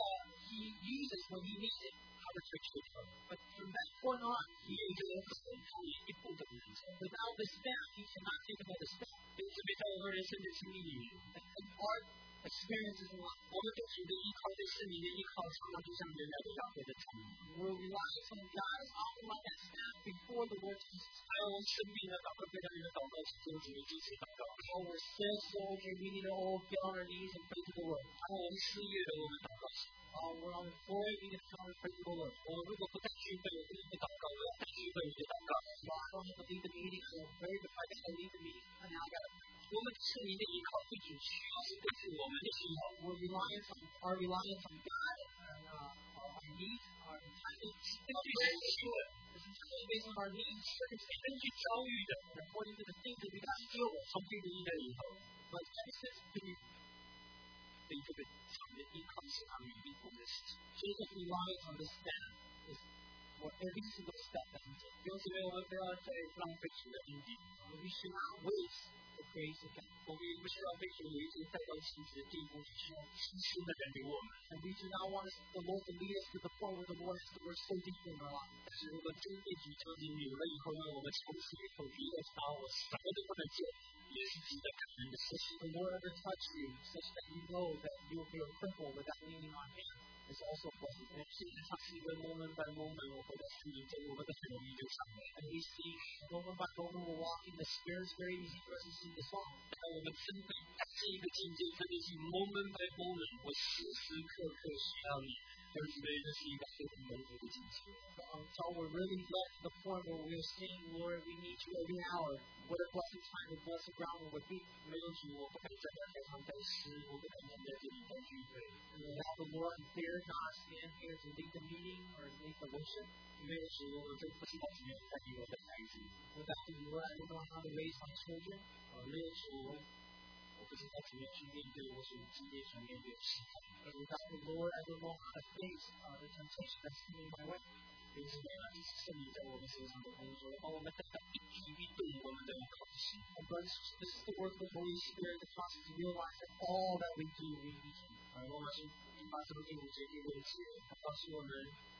he uses when he needs it. 他的追求者， But from that point on, 没有这个可能他也一步都不能走。 without the staff, he cannot take another step. 因此，在我们人生的经历里面， And our experiences in life, 我们对主的依靠，对圣灵的依靠，常常就像原来的雅各的经历。 we're relying on God is often like that staff before the Lord Jesus. 还有我们生病的祷告，对他人的祷告是做主的支持祷告； Oh, we're sick, so we need to all get on our knees and pray to the Lord. 还有我们失业的，我们祷告是。 We're unemployed, we need to come and pray to the Lord. 我如果不带聚会，我不能不祷告；我要带聚会，我就祷告。 Well, I don't have to lead the meeting, so I'm very if I gotta lead the meeting, and now I gotta pray. 我们圣灵的依靠，对主需要是对付我们的需要。 We're reliant on our reliance on God and our needs, our entitlements. 根据神的需要， This is really based on our needs, 根据遭遇的， and according to the things that we got to deal with. 从基督一的以后， But Genesis to 对这个神的依靠是他们一步的事情。 Jesus relies on the staff is for every single step that he takes. 因此，我们不要再浪费主的恩典。 We should not waste the grace of God. 我们也不需要被主有一天带到其实的地步，只需要新鲜的人给我们。 And we do not want the Lord to lead us to the point where the Lord has to work so deeply in our lives. 但是如果真被主交进你了以后，让我们从此以后离了他，我什么都不能做，也是值得感恩的事情。 The Lord ever touch you such that you know that you will be a cripple without leaning on Him is also pleasant. 现在它是一个 moment by moment，我会在心里中，我们的很容易就上来。 And we see moment by moment we're walking the Spirit. It's very easy for us to sing the song. 当我们真的这一个境界，真的是 moment by moment，我时时刻刻需要你。对不对？这是一个非常蒙福的境界。 But until we're really led to the point where we're saying, Lord, we need you every hour. What a blessed time and blessed ground it would be. 没有主，我不敢站在台上带诗，我不敢站在这里带聚会。 And without the Lord, dare not stand here to lead the meeting or lead the worship. 没有主，我就不知道怎么样带领我的孩子。 Without the Lord, I don't know how to raise my children. 没有主，我不知道怎么样去面对我所经历所面对的事情。 And without the Lord, I don't know how to face the temptation that's coming my way. 因此，这是圣灵在我们身上的工作，帮我们带到一举一动，我们都要靠神。 And brothers, this is the work of the Holy Spirit that causes us to realize that all that we do, we need Him. 我们是把这个第五节给问题，他告诉我们，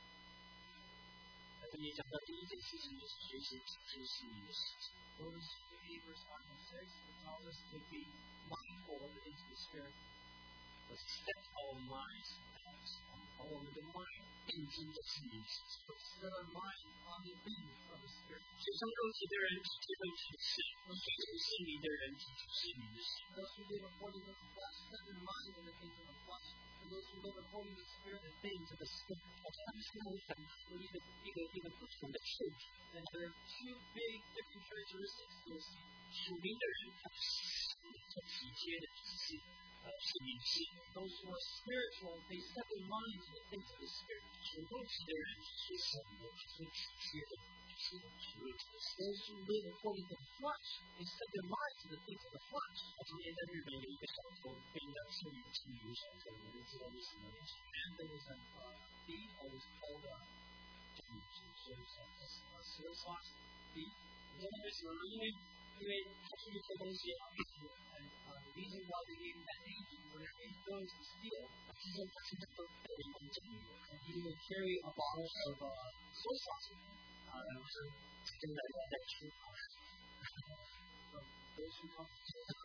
在这里讲到第一件事情就是学习知识你的事情。 Romans 8, verse 5 and 6, it tells us to be mindful of the things of the Spirit. Let's set our minds, 把我们的 mind 定睛在是你的事情。 Set our mind on the things of the Spirit. 水上肉体的人只知道只是，水中心灵的人只是你的事。 Those who live according to the flesh set their mind on the things of the flesh. And those who live according to the Spirit, the things of the Spirit. 他们是很合一个不同的性质。 And there are two big different characteristics you'll see. 属灵的人，他是直接的，是灵性。 Those who are spiritual, they set their minds on the things of the Spirit. 属肉体的人是属的，是直接的， 吃的食物。 Those who live according to the flesh, they set their minds to the things of the flesh. 今年在日本有一个小偷被人家称为金鱼小偷，你们知道为什么吗？ And there was a thief that was called a suicide thief. 你知道为什么吗？因为他出去偷东西啊。 And the reason why they gave him that name is whenever he goes to steal, 他其实都带了一桶金鱼， he would carry a bottle of soy sauce. 然后是跟大家在吃。 Those who come to the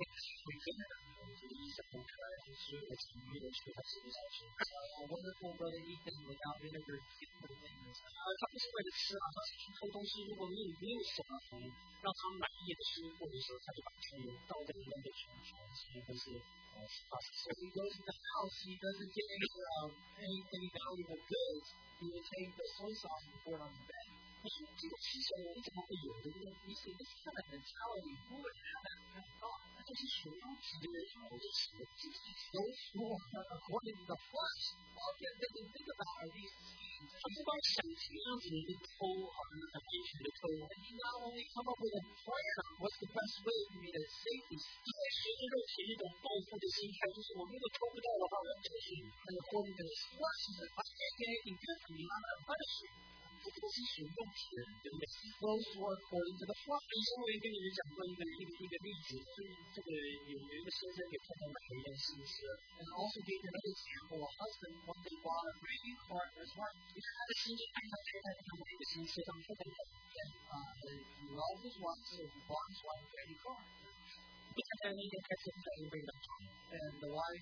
a wonderful brother Ethan without vinegar put it in his 他不是为了吃啊，他是去偷东西。如果没有手啊，让他满意的食物，或者说他就把食物倒在里面给全全，其实都是 So he goes to the house, he doesn't get any valuable goods. He will take the soy sauce and pour it on the bed. 你说这个思想为什么会有？对不对？ You see, this kind of mentality, who would have that kind of thought? 这是属于自己的人，我就喜欢自己。 Those who are according to the flesh, all they can think about are these things. 他不光想这样子的一个偷啊，很安全的偷。 And he not only come up with a plan on what's the best way for me to save these 因为随着肉体一种报复的心态，就是我如果偷不到的话，我就去。 and according to his flesh, he says, I can't get anything good from you, I'm going to punish you. 这个是属于肉体的人，对不对？ Those who are according to the flesh. 以前我也跟你们讲过一个例子，就是这个有一个先生给太太买了一辆新车， And also gave another example, a husband one day bought a brand new car for his wife. 他的心情太太他买一个新车，让太太买。 And he loved his wife, so he bought his wife a brand new car. 太太那天开车不小心被打撞， And the wife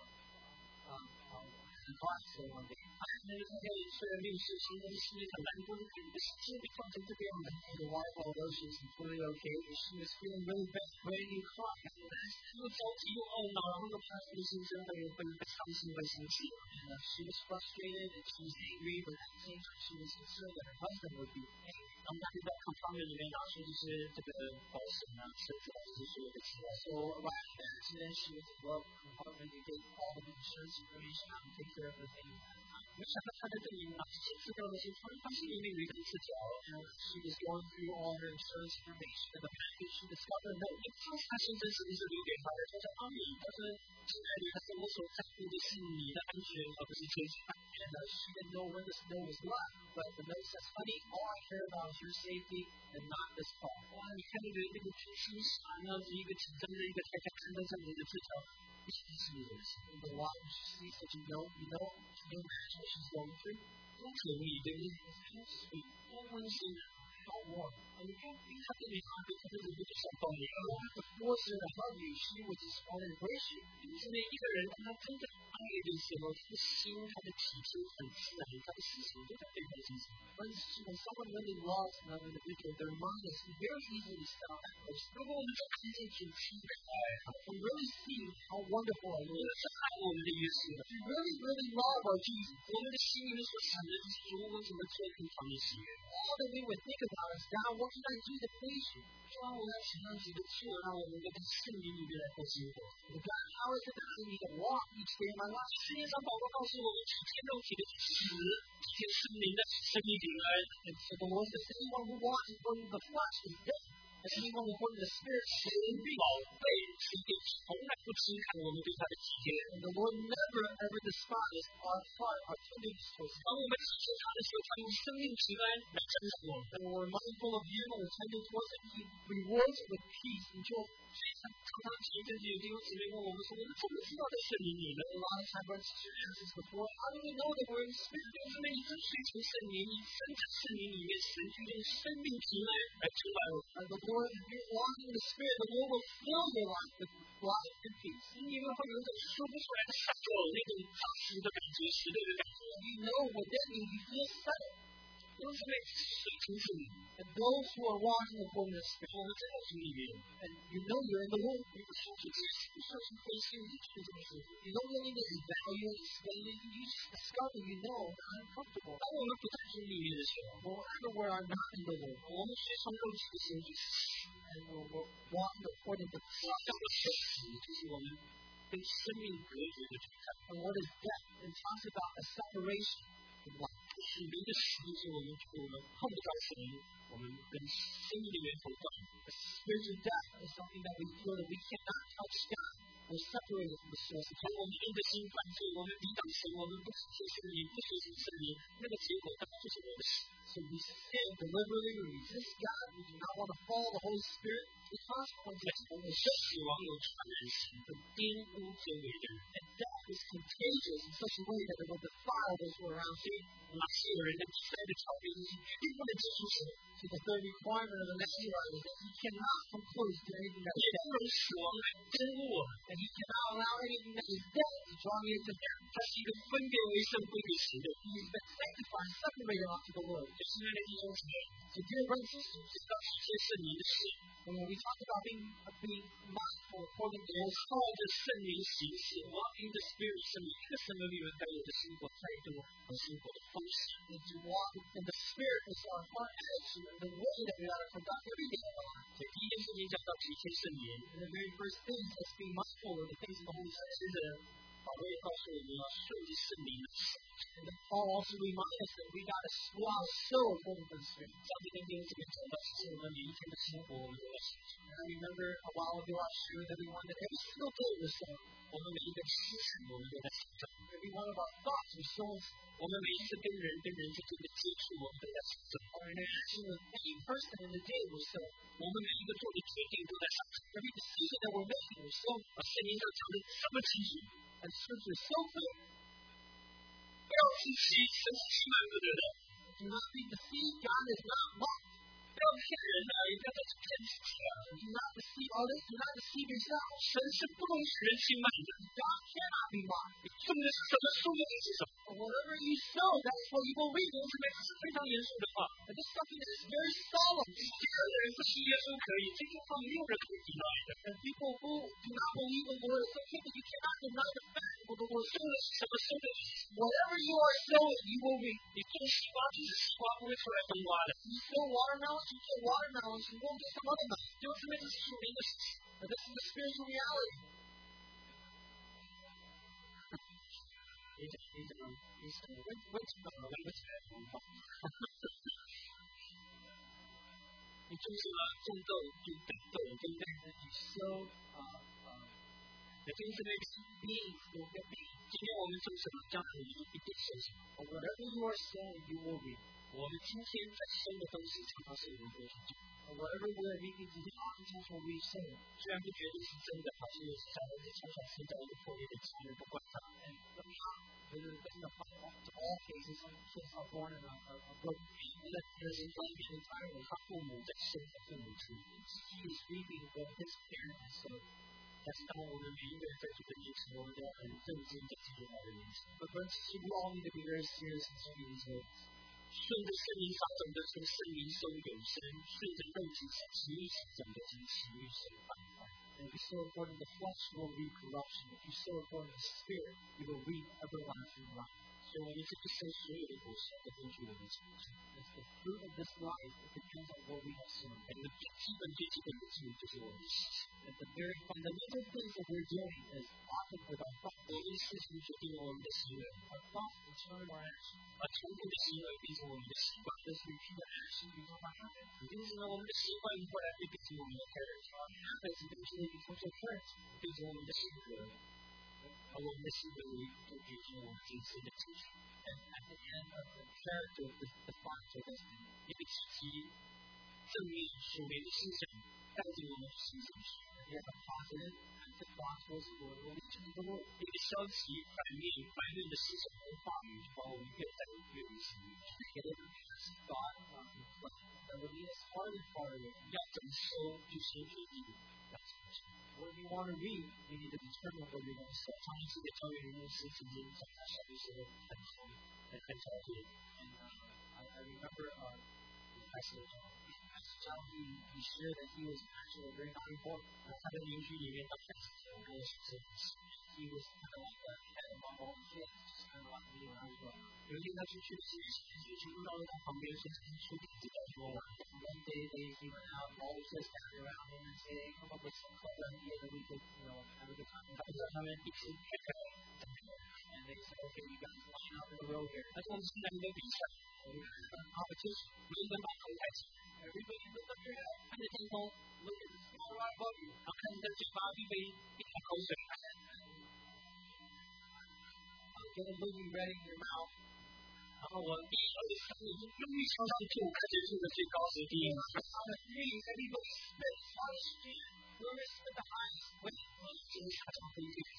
advised her one day. 那个太太虽然没有事情，但是心里很难过，你的心情被撞成这个样子。 And the wife, although she was completely okay, she was feeling really bad, brand new car. 又着急又懊恼，然后又怕自己心生会伤心会生气。 And she was frustrated and she was angry, but at the same time she was concerned that her husband would be angry. 然后他就在compartment里面拿出就是这个保险啊、车子啊这些所有的资料。 So right after the accident, she was in the glove compartment to get all of the insurance information out and take care of the thing. 没想到他在这里拿这些资料的时候，他心里面有一个字条， And she was going through all her insurance information in the package. She discovered a note. 他先生是不是留给他的？他说阿米，他说亲爱的，他说我所在乎的是你的安全，而不是车子。 And she didn't know when this note was left, but the note says, honey, all I care about is your safety and not this car. 哇，你看那个心傻那样子一个紧张的一个太太看到这样的一个字条，一起是有的。 And the wife, she sees such a note, can you imagine what she's going through? 多甜蜜，对不对？多温馨， 好warm. 你看，他对你好，他真的就想抱你。 You don't have to force her to hug you. She would just want to embrace you. 就是那一个人，他真的爱的时候，他的心，他的体贴很自然，他的事情都在对他身上。 When someone really loves another individual, their mind is very easily set up. 如果我们在看见主亲的爱， We really see how wonderful our 我 Lord 们 is. 是爱我们的耶稣的。 We really love our Jesus. 我们的心里面所想的就是主，我怎么做平常的喜悦？ All that we would think about is, God, what can I do to please you? 主啊，我要怎样子的做，让我能够在圣灵里面来过生活？ God, how is it that I need to walk each day of my life? 世界上保罗告诉我们，体贴肉体的死，体贴圣灵的生命平安。 And so the Lord says, anyone who walks according to the flesh is dead. And anyone according to the Spirit is 宝贝是一个从来不轻看我们对他的体贴。 And the Lord never ever despises our heart, our tenderness towards Him. 当我们体贴他的时候，他用生命平安来珍惜我们。 And when we're mindful of Him and we're tender towards Him, He rewards it with peace and joy. 所以常常前一阵子有弟兄姊妹问我们说，我们怎么知道在圣灵里呢？ A lot of times our sister asks us before, how do we know that we're in the Spirit? 因为你跟随从圣灵，你生在圣灵里面，神就用生命平安来充满我们。 And the Lord, if you're walking in the Spirit, the Lord will fill your life with life and peace. 你们会有一种说不出来的享受，那种扎实的感觉，实在的感觉。 You know what that means. You feel settled. 弟兄姊妹，谁从圣灵？ And those who are walking according to the Spirit, 我们在主里面， and you know you're in the Lord. 你不需要去解释，不需要去分析，你就这么说。 You don't really need to evaluate, explain it. You just discover, you know, that I'm comfortable. 当我们不在主里面的时候， Wherever where I'm not in the Lord, 我们随从肉体的心去死。 and we're walking according to the 叫做死，就是我们跟生命隔绝的状态。 And what is death? It talks about a separation from life. 属灵的实力是我们碰不着神，我们跟生命的源头断。 Spiritual death is something that we feel that we cannot touch God. We're separated from the source. 从我们硬的心犯罪，我们抵挡神，我们不接受圣灵，不学习圣灵，那个结果当然就是我的死。 So we sin deliberately, we resist God, we do not want to follow the Holy Spirit. The consequences of the 死亡有传染性，会玷污周围的人。 and death is contagious in such a way that it will defile those who are around you. 哪些有人的第三个条件就是一定不能接触神。 So the third requirement of the Messiah is that he cannot come close to anything that is 也不 dead. 能死亡来玷污我们。 And he cannot allow anything that is dead to draw me into him. 它是一个分别为圣归给神的。 He has been sanctified, separated unto the Lord. 就是那个弟兄姊妹， So dear brothers and sisters, 知道体贴圣灵的事， when we talk about being mindful according to 我靠着圣灵行事 ，walking the Spirit， 是每一个神的里面该有的生活态度和生活的方式。 and to walk in the Spirit is our heart attitude and the way that we are to conduct every day of our life. 所以第一件事情讲到体贴圣灵， And the very first thing is let's be mindful of the things of the Holy 接 Spirit. 着保罗也告诉我们要顺着圣灵的事。 And then Paul also reminds us that we got to sow according to the Spirit. 上帝跟弟兄姊妹讲到，其实我们每一天的生活，我们都要行。 And I remember a while ago I shared with everyone that every single day we're sowing. 我们每一个思想，我们都在成长。 Every one of our thoughts are sowing. 我们每一次跟人之间的接触，我们都在成长。 Our interaction with any person in the day we're sowing. 我们每一个做的决定都在成长。 Every decision that we're making we're sowing. 而圣经上讲的这么清楚， And Scripture is so clear. 不要自欺，神是欺瞒不得的。 Do not be deceived. God is not mocked. 不要骗人啊，也不要再去骗自己啊。 Do not deceive others. Do not deceive yourself. 神是不容许人轻慢的。 God cannot be mocked. 你种的是什么，收的是什么。 And whatever you sow, that's what you will reap. 这边是非常严肃的话。 And this is something that is very solemn. 这样的人不信耶稣可以，这句话没有人可以抵赖的。 And people who do not believe in the Lord, it's okay, but you cannot deny the fact of the Lord. 收的是什么，收的是什么。 Whatever you are sowing, you will reap. 你种西瓜就是西瓜，不会出来冬瓜的。 You sow watermelons, you get watermelons. You won't get some other melons. 就是那个是属灵的事情。 But this is the spiritual reality. 你讲，为什么来不及来文化？你种什么？种豆就长豆，对不对？ You sow 也就是那个 beans, you'll get beans. 今天我们种什么，将来我们一定收什么。 But whatever you are sowing, you will reap. 我们今天在收的东西，常常是我们过去种。 And whatever we are reaping today, oftentimes will reap soon. 虽然不觉得是真的，好像是小孩子从小生长一个破裂的基因，不管他。 And it doesn't apply to all cases. Some kids are born in a broken family. 那是方面entirely他父母在生的父母出的。 He is reaping what his parents have sowed. 但是当我们每一个人在这个年纪，我们都要很认真的进入到的年纪。 But friends, we all need to be very serious in serving these words. 顺着圣灵撒种的是圣灵收永生，顺着肉体是情欲撒种的是情欲收败坏。 And if you sow according to the flesh, you will reap corruption. If you sow according to the Spirit, you will reap everlasting life. 所以我们这个生所有的果实都根据我们成长。 It's the fruit of this life. It depends on what we have sown. 我们最基本的事情就是我们的思想。 And the very fundamental things that we're doing is often with our thoughts. 我们的思想决定了我们的行为， Our thoughts determine our actions. 而重复的行为变成我们的习惯。 This repeated action becomes our habit. 也就是呢，我们的习惯后来会变成我们的 character， Our habits eventually becomes our character. 变成我们的性格，而我们的性格就变成我们今生的基础。 And at the end of the character is defined by this. 一个积极、正面、属灵的思想带进我们的思想去。 We have a positive, active thought towards the Lord. We'll reach into the Lord. 一个消极、反面的思想和话语，就把我们越带越离神。 Negative, passive thought, that will lead us farther and farther away. 要怎么收，就先决定要怎么收。 What you want to read, you need to determine what you're going to sow. 上一次的教育牧师曾经讲他小的时候很着急。 And I remember Pastor John, he shared that he was actually a very naughty boy. 他的邻居里面大概是5个学生。 He was kind of like the head among all the kids, just kind of like me when I was growing up. 有一天他出去遇到了他旁边是出弟子在说话。 One day he went out and all the kids gathered around him and said, hey, come up with some clever idea that we could, have a good time. 他不知道他们一起开开。 And they said, okay, you guys line up in the row here. 而且我们现在一个比赛， We're going to have a competition. 每一个人把头抬起， Everybody lift up your head. 看着天空， Look at the sky right above you. 然后看着嘴巴预备一口口水， Get a movie ready in your mouth. 然后我第一个用力朝上吐，看结束的最高时第一。 On the three, everybody spits on the street. Whoever spit the highest wins. 就是他唱第一句，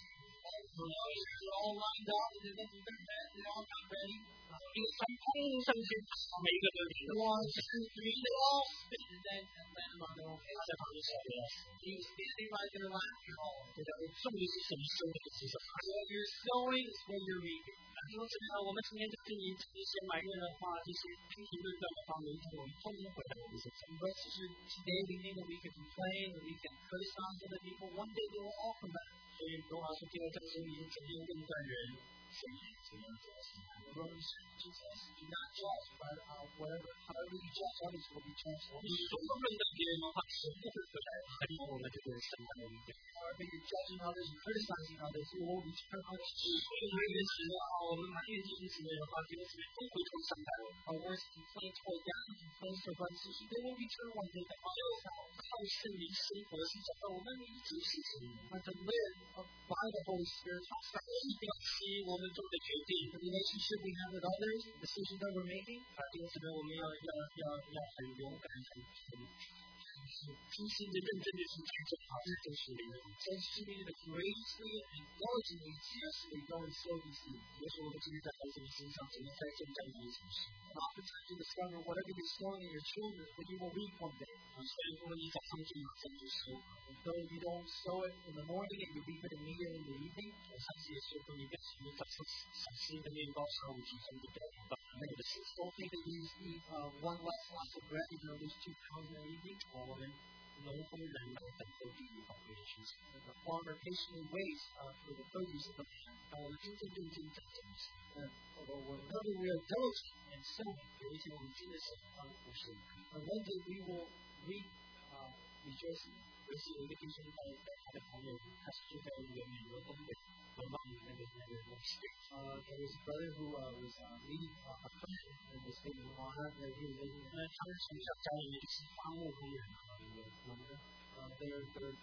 They're all lined up and they're lifting their heads. They all got ready. 因为从空上去，每一个都赢了。 One, two, three. They all spit and then land on their own 他 head. 在旁边笑的要死。 He was standing right there laughing at all. 对的，重点是什么收的是什么？ What you're sowing is what you're reaping. 因为这样，我们今天就跟你这些埋怨的话，这些批评论断的话，每一天我们通通回到我们身上。 But today we think that we can complain, that we can criticize other people. One day they will all come back. 所以罗马书第二章说，你怎样论断人，谁也怎样做事。 Romans says, do not judge, but however you judge others will be judged. 我们所论断别人的话，神不会回来还有我们这个人身上的一点。 However you're judging others and criticizing others, you will return unto you. 所以有一个时候，我们埋怨弟兄姊妹的话，弟兄姊妹都回头上来了。 Our words complain toward God and complain toward brothers and sisters. They will return one day back. 靠圣灵生活是找到我们每一件事情。 But to live by the Holy Spirit, 反映关系我们做的决定， the relationship we have with others, the decisions that we're making, 弟兄姊妹，我们要很勇敢，很精心的、认真的去去做好这件事情。 so you need to courageously and diligently, seriously go and sow these seeds. 也许我们今天在孩子们身上，只能在现在一件事。 Oftentimes you discover whatever you're sowing in your children, that you will reap one day. 所以如果你早上就马上就收， Though you don't sow it in the morning and you reap it immediately in the evening, 我上次也说过，你早上想吃一个面包，下午几分就掉到那个的事。 don't think that you eat one less slice of bread, you're going to lose 2 pounds in the evening. 我们农夫人来等候地里宝贵的事情。 The farmer patiently waits for the produce of the land. 当我们真正认真在这件事， Whenever we are diligent in sowing, 有一天我们真的是帮扶神。 and one day we will reap rejoicing. 尤其有一个弟兄在他的朋友，他是住在一个美国东北文化里面的那个东西。 There was a brother who was leading a friend in the state of Vermont that he was living in. 他们从小家里面就是花木工人啊，农的。 They're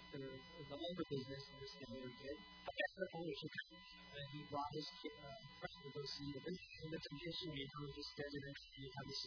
in the lumber business and they were kid. 他带他的朋友去看， And he brought his friend to go see the business. 那个整片树林，他们就是在这边看，他们是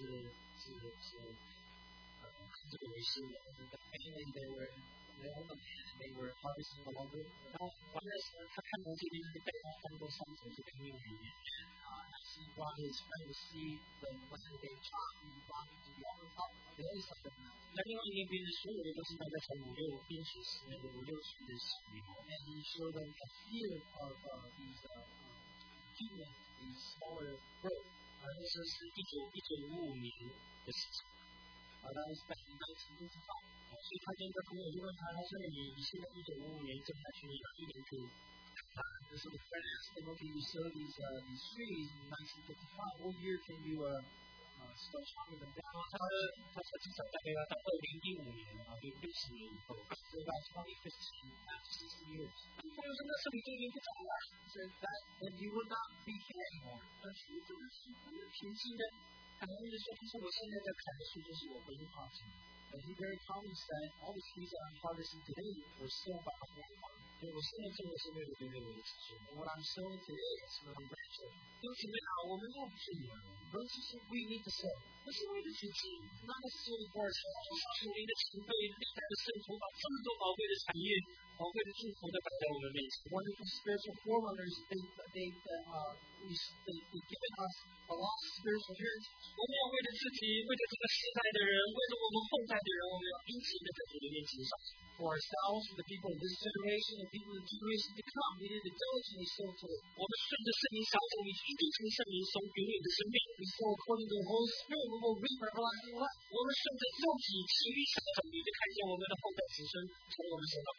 这个为生的。 And they owned the land and they were harvesting the lumber. 然后完了时候，他看到这边就带他翻过山头去看那个里面。 As he brought his friend to see the land they chopped, he brought him to the other top of the other side of the mountain. 那另外一边的所有的都是大概从5、6边属那个5、6岁的树林。 And he showed them a field of these humans, these smaller birds. 那时候是1955年的事情。 That was back in 1955. 所以他跟一个朋友就问他，他说你现在1955年正在去哪一年可以？ And so the friend asked him, okay, you sow these trees in 1955. What year can you start chopping them down? 他说至少大概要到2015年啊，60年以后。 So about 2015, after 60 years. 朋友说那时候你就已经不长了。 So that then you will not be here anymore. 但是这个是平静的，坦然的说，他说我现在在砍的树就是我回应话题。 And he very calmly said, all the trees that I'm harvesting today were sown by my grandfather. 对我现在做的是为了对我的子孙。 And what I'm sowing today is for my grandchildren. 弟兄姊妹啊，我们要不是你们， Brothers and sisters, we need to sow. 不是为了自己， Not necessarily for ourselves. 是属灵的前辈、历代的圣徒，把这么多宝贵的产业、宝贵的祝福都摆在我们面前。 Wonderful spiritual forerunners, they've given us a lot of spiritual heritage. 我们要为了自己，为了这个时代的人，为了我们后代的人，我们要殷勤的在主的面前上。 For ourselves, for the people of this generation, and people of the generation to come, we need to diligently sow to it. 我们顺着圣灵撒种，你一定从圣灵收永远的生命。 We sow according to the Holy Spirit, we will reap everlasting life. 我们顺着肉体情欲撒种，你就看见我们的后代子孙从我们身上回去。 And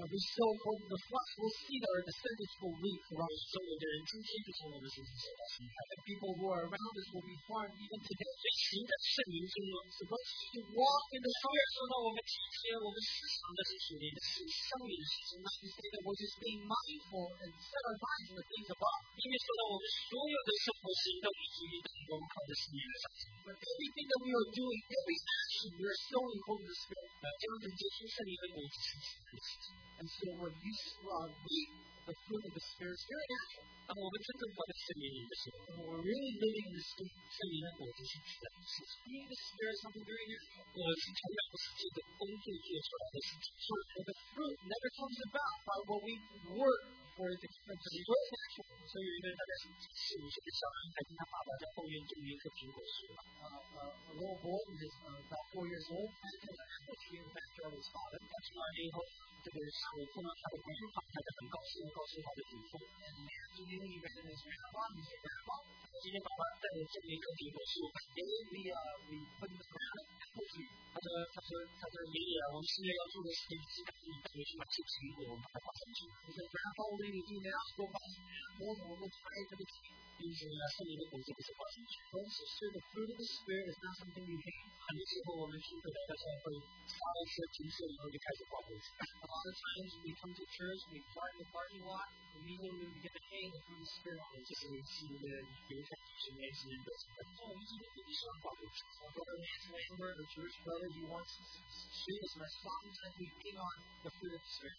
we sow according to the flesh, we'll see that our descendants will reap right. 所有的人今天就从我们身上受到刑罚。 And the people who are around us will be harmed even today. 所以行在圣灵中呢， So let's to walk in the 虽然说呢，我们今天我们时常的是属灵的事，生命的事情， to say that we're just being mindful and set our minds on the things above. 因为说呢，我们所有的生活行动以及运动，我们靠的是你的上升。 But everything that we are doing, every action, we are sowing according to the Spirit. 这样子结出圣灵的果子是神的事情。 And so when you reap the fruit of the Spirit, it's very natural. 当我们真正活在圣灵里的时候， And when we're really living in the Spirit, 圣灵的果子是自然的事情。 being in the Spirit is something very natural. 果子从来不是借着工作做出来的事情。 And the fruit never comes about by what we work for it to come to be. It's natural. 所以有一个大概是15岁的小孩，还跟他爸爸在后院种一棵苹果树。 A little boy who is about 4 years old planted an apple tree in the backyard of his father. 他出来以后，这个下午碰到他的grandpa，他就很高兴，告诉他的祖父。 And in the afternoon, he ran to his grandpa and he said, Grandpa, 今天爸爸带我种了一棵苹果树。 today we put in the ground an apple tree. 他说爷爷啊，我们现在要做的事情是赶紧带我去买些苹果，我们把它挂上去。 He said, Grandpa, what do we do now? Go buy some apples and we'll tie it to the tree. 因此呢，圣灵的果子不是挂上去。 Brothers and sisters, the fruit of the Spirit is not something we hate. 很多时候我们去回来的时候会撒一些金色，然后就开始挂果子。 A lot of times we come to church, we park in the parking lot, and immediately we get to hang the fruit of the Spirit on us. 这是新的犹太弟兄妹之间的什么？我们今天必须要挂果子。 Our brother Lance Lambert, a Jewish brother, he wants to shoot us, and sometimes we hang on the fruit of the Spirit.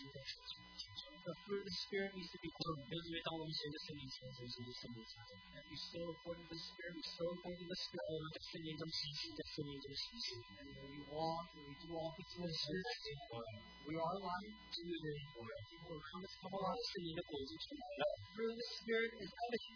The fruit of the Spirit needs to be grown. 因为当我们随着圣灵成熟，随着圣灵成长， And we sow according to the Spirit, we sow according to the 然 Spirit. 后我们在圣灵中吸取，在圣灵中吸取。 And when we walk, when we do all things in the Spirit, we are light. 今日的 People around us come 后来 along. 圣灵的果子出来了， The fruit of the Spirit is evident.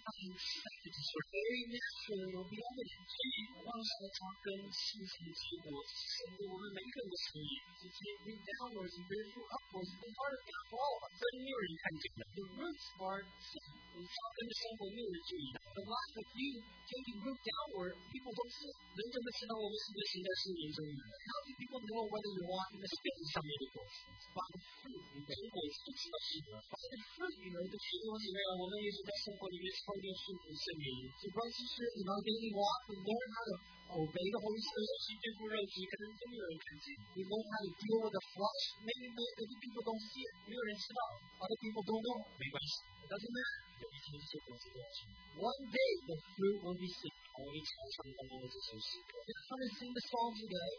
Very naturally it will be evident. 所以光是它跟细细的结果，是我们每个人的生命。 If you read downwards and bear fruit upwards, it's hard to get all of us. 真没有人看见的， The roots are seen. 你扎根的生活没有人注意到。 The life of you taking root downward, people don't see. 人怎么知道我们是不是行在圣灵中呢？ How do people know whether you walk in the 是 Spirit? 上面的果子， By the fruit. 你的果子就知道是的。 By the fruit, you know the 弟兄姐妹啊，我们也是在生活里面操练顺服圣灵。 So brothers and sisters, in our daily walk, we learn how to obey the Holy 尤 Spirit. 其对付肉体，可能都没有人看见， We learn how to deal with the flesh. Maybe other people don't see it. 没有人知道， Other people don't know. 没关系。 It doesn't matter. 有一天这果子都要出来。 One day the fruit will be seen. 我们一起来唱刚刚的这首诗歌， Let's come and sing the song today.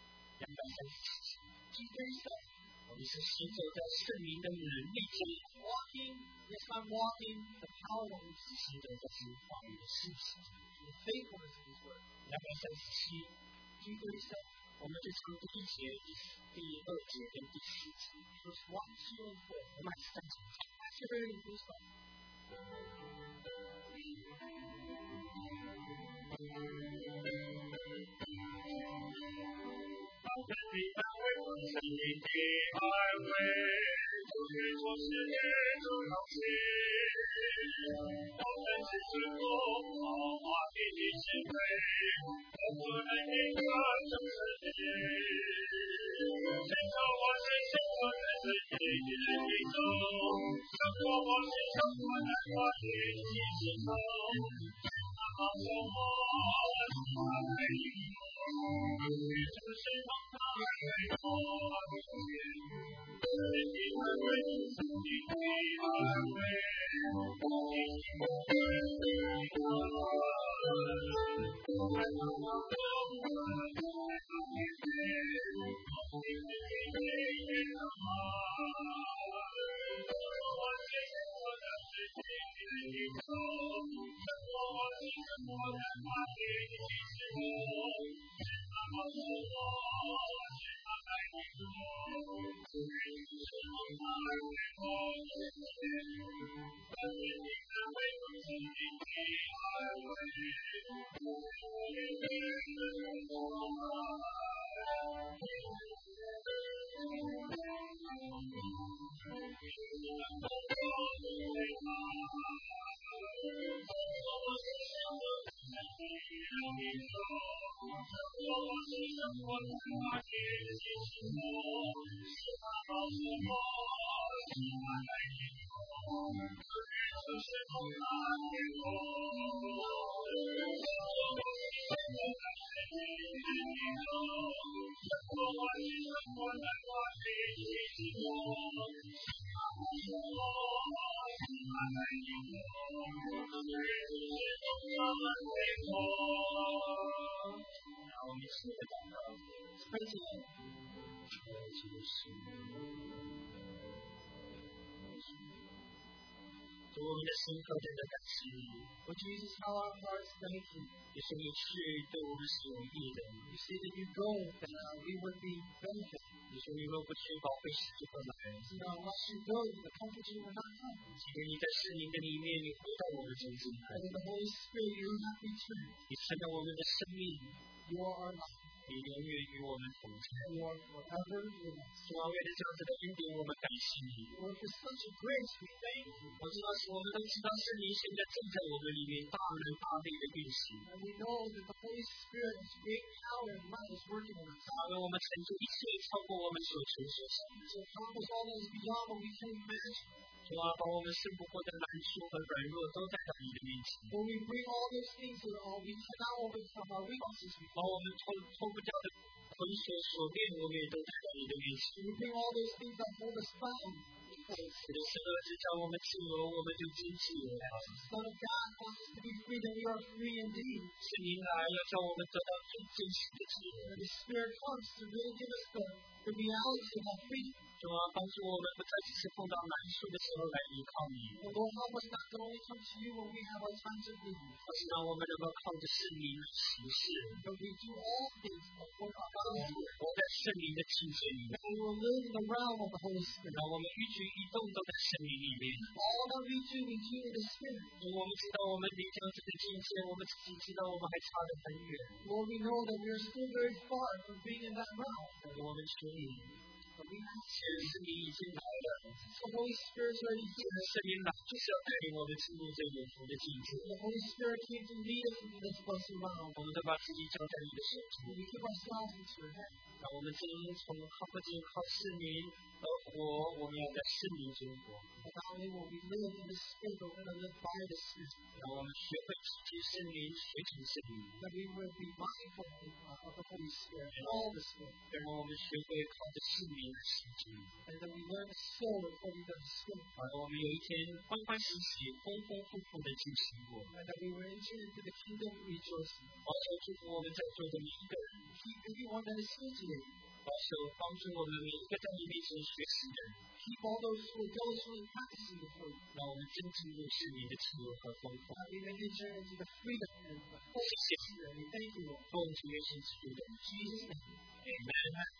237。 237. 我们是行走在圣灵的能力中， Walking, yes, I'm walking the power of His 行走在神话语的事情。 the faithfulness of His word. 237， 237, 我们就唱第一节、第二节跟第四节。 verse 1, 2, and 4. 我们还是再唱。 Pastor Barry, please come. 当真理单位和真理第二位，就是做世界重要性。当真是之后，好话必须是非，我不能一个正世界。谁说我是生活在世界里头？生活我是生活在话语其实头。那么说我是花美丽。就是让他给我一切，真理安慰，真理安慰，你心中的平安，在那么多的一切，我心里的眼光，我是生活在世界里头，生活我是生活在花里其实我。我是我，是他爱你我，是我爱你我世界，但是你的为我是你的爱为，我我们一起来祷告， 分享。 主，我们的心特别的感谢你。 For Jesus, how our hearts thank you. 也是你去对我们是有益的。 You see that you go, that we would be benefited. 你说你若不去宝贝时就会来。 So now, unless you go, the comforter will not come. 今天你在圣灵的里面，你回到我们中间来。 And in the Holy Spirit, you will not return. 你成了我们的生命， You are our life. 你永远与我们同在。 You are forever with us. 主啊，为了这样子的恩典，我们感谢你。 Lord, for such a grace, we thank you. 我知道我们都知道圣灵现在正在我们里面大能大力的运行。 And we know that the Holy Spirit's great power and might is working in us. 好让我们成就一切超过我们所求所想。 To accomplish all that is beyond what we can imagine. 主啊，把我们胜不过的难处和软弱都带到你的面前。 When we bring all those things that we cannot overcome, our weaknesses, 把我们脱不掉的捆锁锁链，我们也都带到你的面前。 we bring all those things that hold us bound. 你的圣儿子叫我们自由，我们就真自由了。 Son of God wants us to be free, then we are free indeed. 圣灵来要叫我们得到最真实的自由。 And the Spirit comes to really give us the reality of that freedom. 主啊，帮助我们不再只是碰到难处的时候来依靠你， And Lord, help us not to only come to you when we have our times of need, 而是让我们能够靠着圣灵来行事， but we do all things according to God's will. 活在圣灵的境界里面， And we will live in the realm of the Holy Spirit. 让我们一举一动都在圣灵里面。 All that we do in the Spirit. 主，我们知道我们离这样子的境界，我们自己知道我们还差得很远。 Lord, we know that we are still very far from being in that realm. 但是我们求你， But we ask 现在圣灵已经来了， the Holy Spirit is already 现 here. 在圣灵来就是要带领我们进入这有福的境界。 The Holy Spirit came to lead us into this blessed realm. 我们都把自己交在你的手中， And we give ourselves into your hands. 让我们真从不仅靠圣灵而活，我们要在圣灵中活。 And not only will we live in the Spirit, but we're going to live by the Spirit. 让我们学会体贴圣灵，学成圣灵。 That we will be mindful of the Holy Spirit and all the Spirit. 让我们学会靠着圣灵来行进。 And that we learn to sow according to the Spirit. 好让我们有一天欢欢喜喜、丰丰富富的进行过。 And that we will enter into the kingdom rejoicing. 保守祝福我们在座的每一个人， Keep everyone that is here today. 保守帮助我们每一个在你面前学习的人， Keep all those who are diligently practicing the truth. 让我们真正认识你的自由和丰富。 That we may enter into the freedom and the full Spirit. We thank you, Lord. 奉主耶稣基督的名， In Jesus' name. Amen。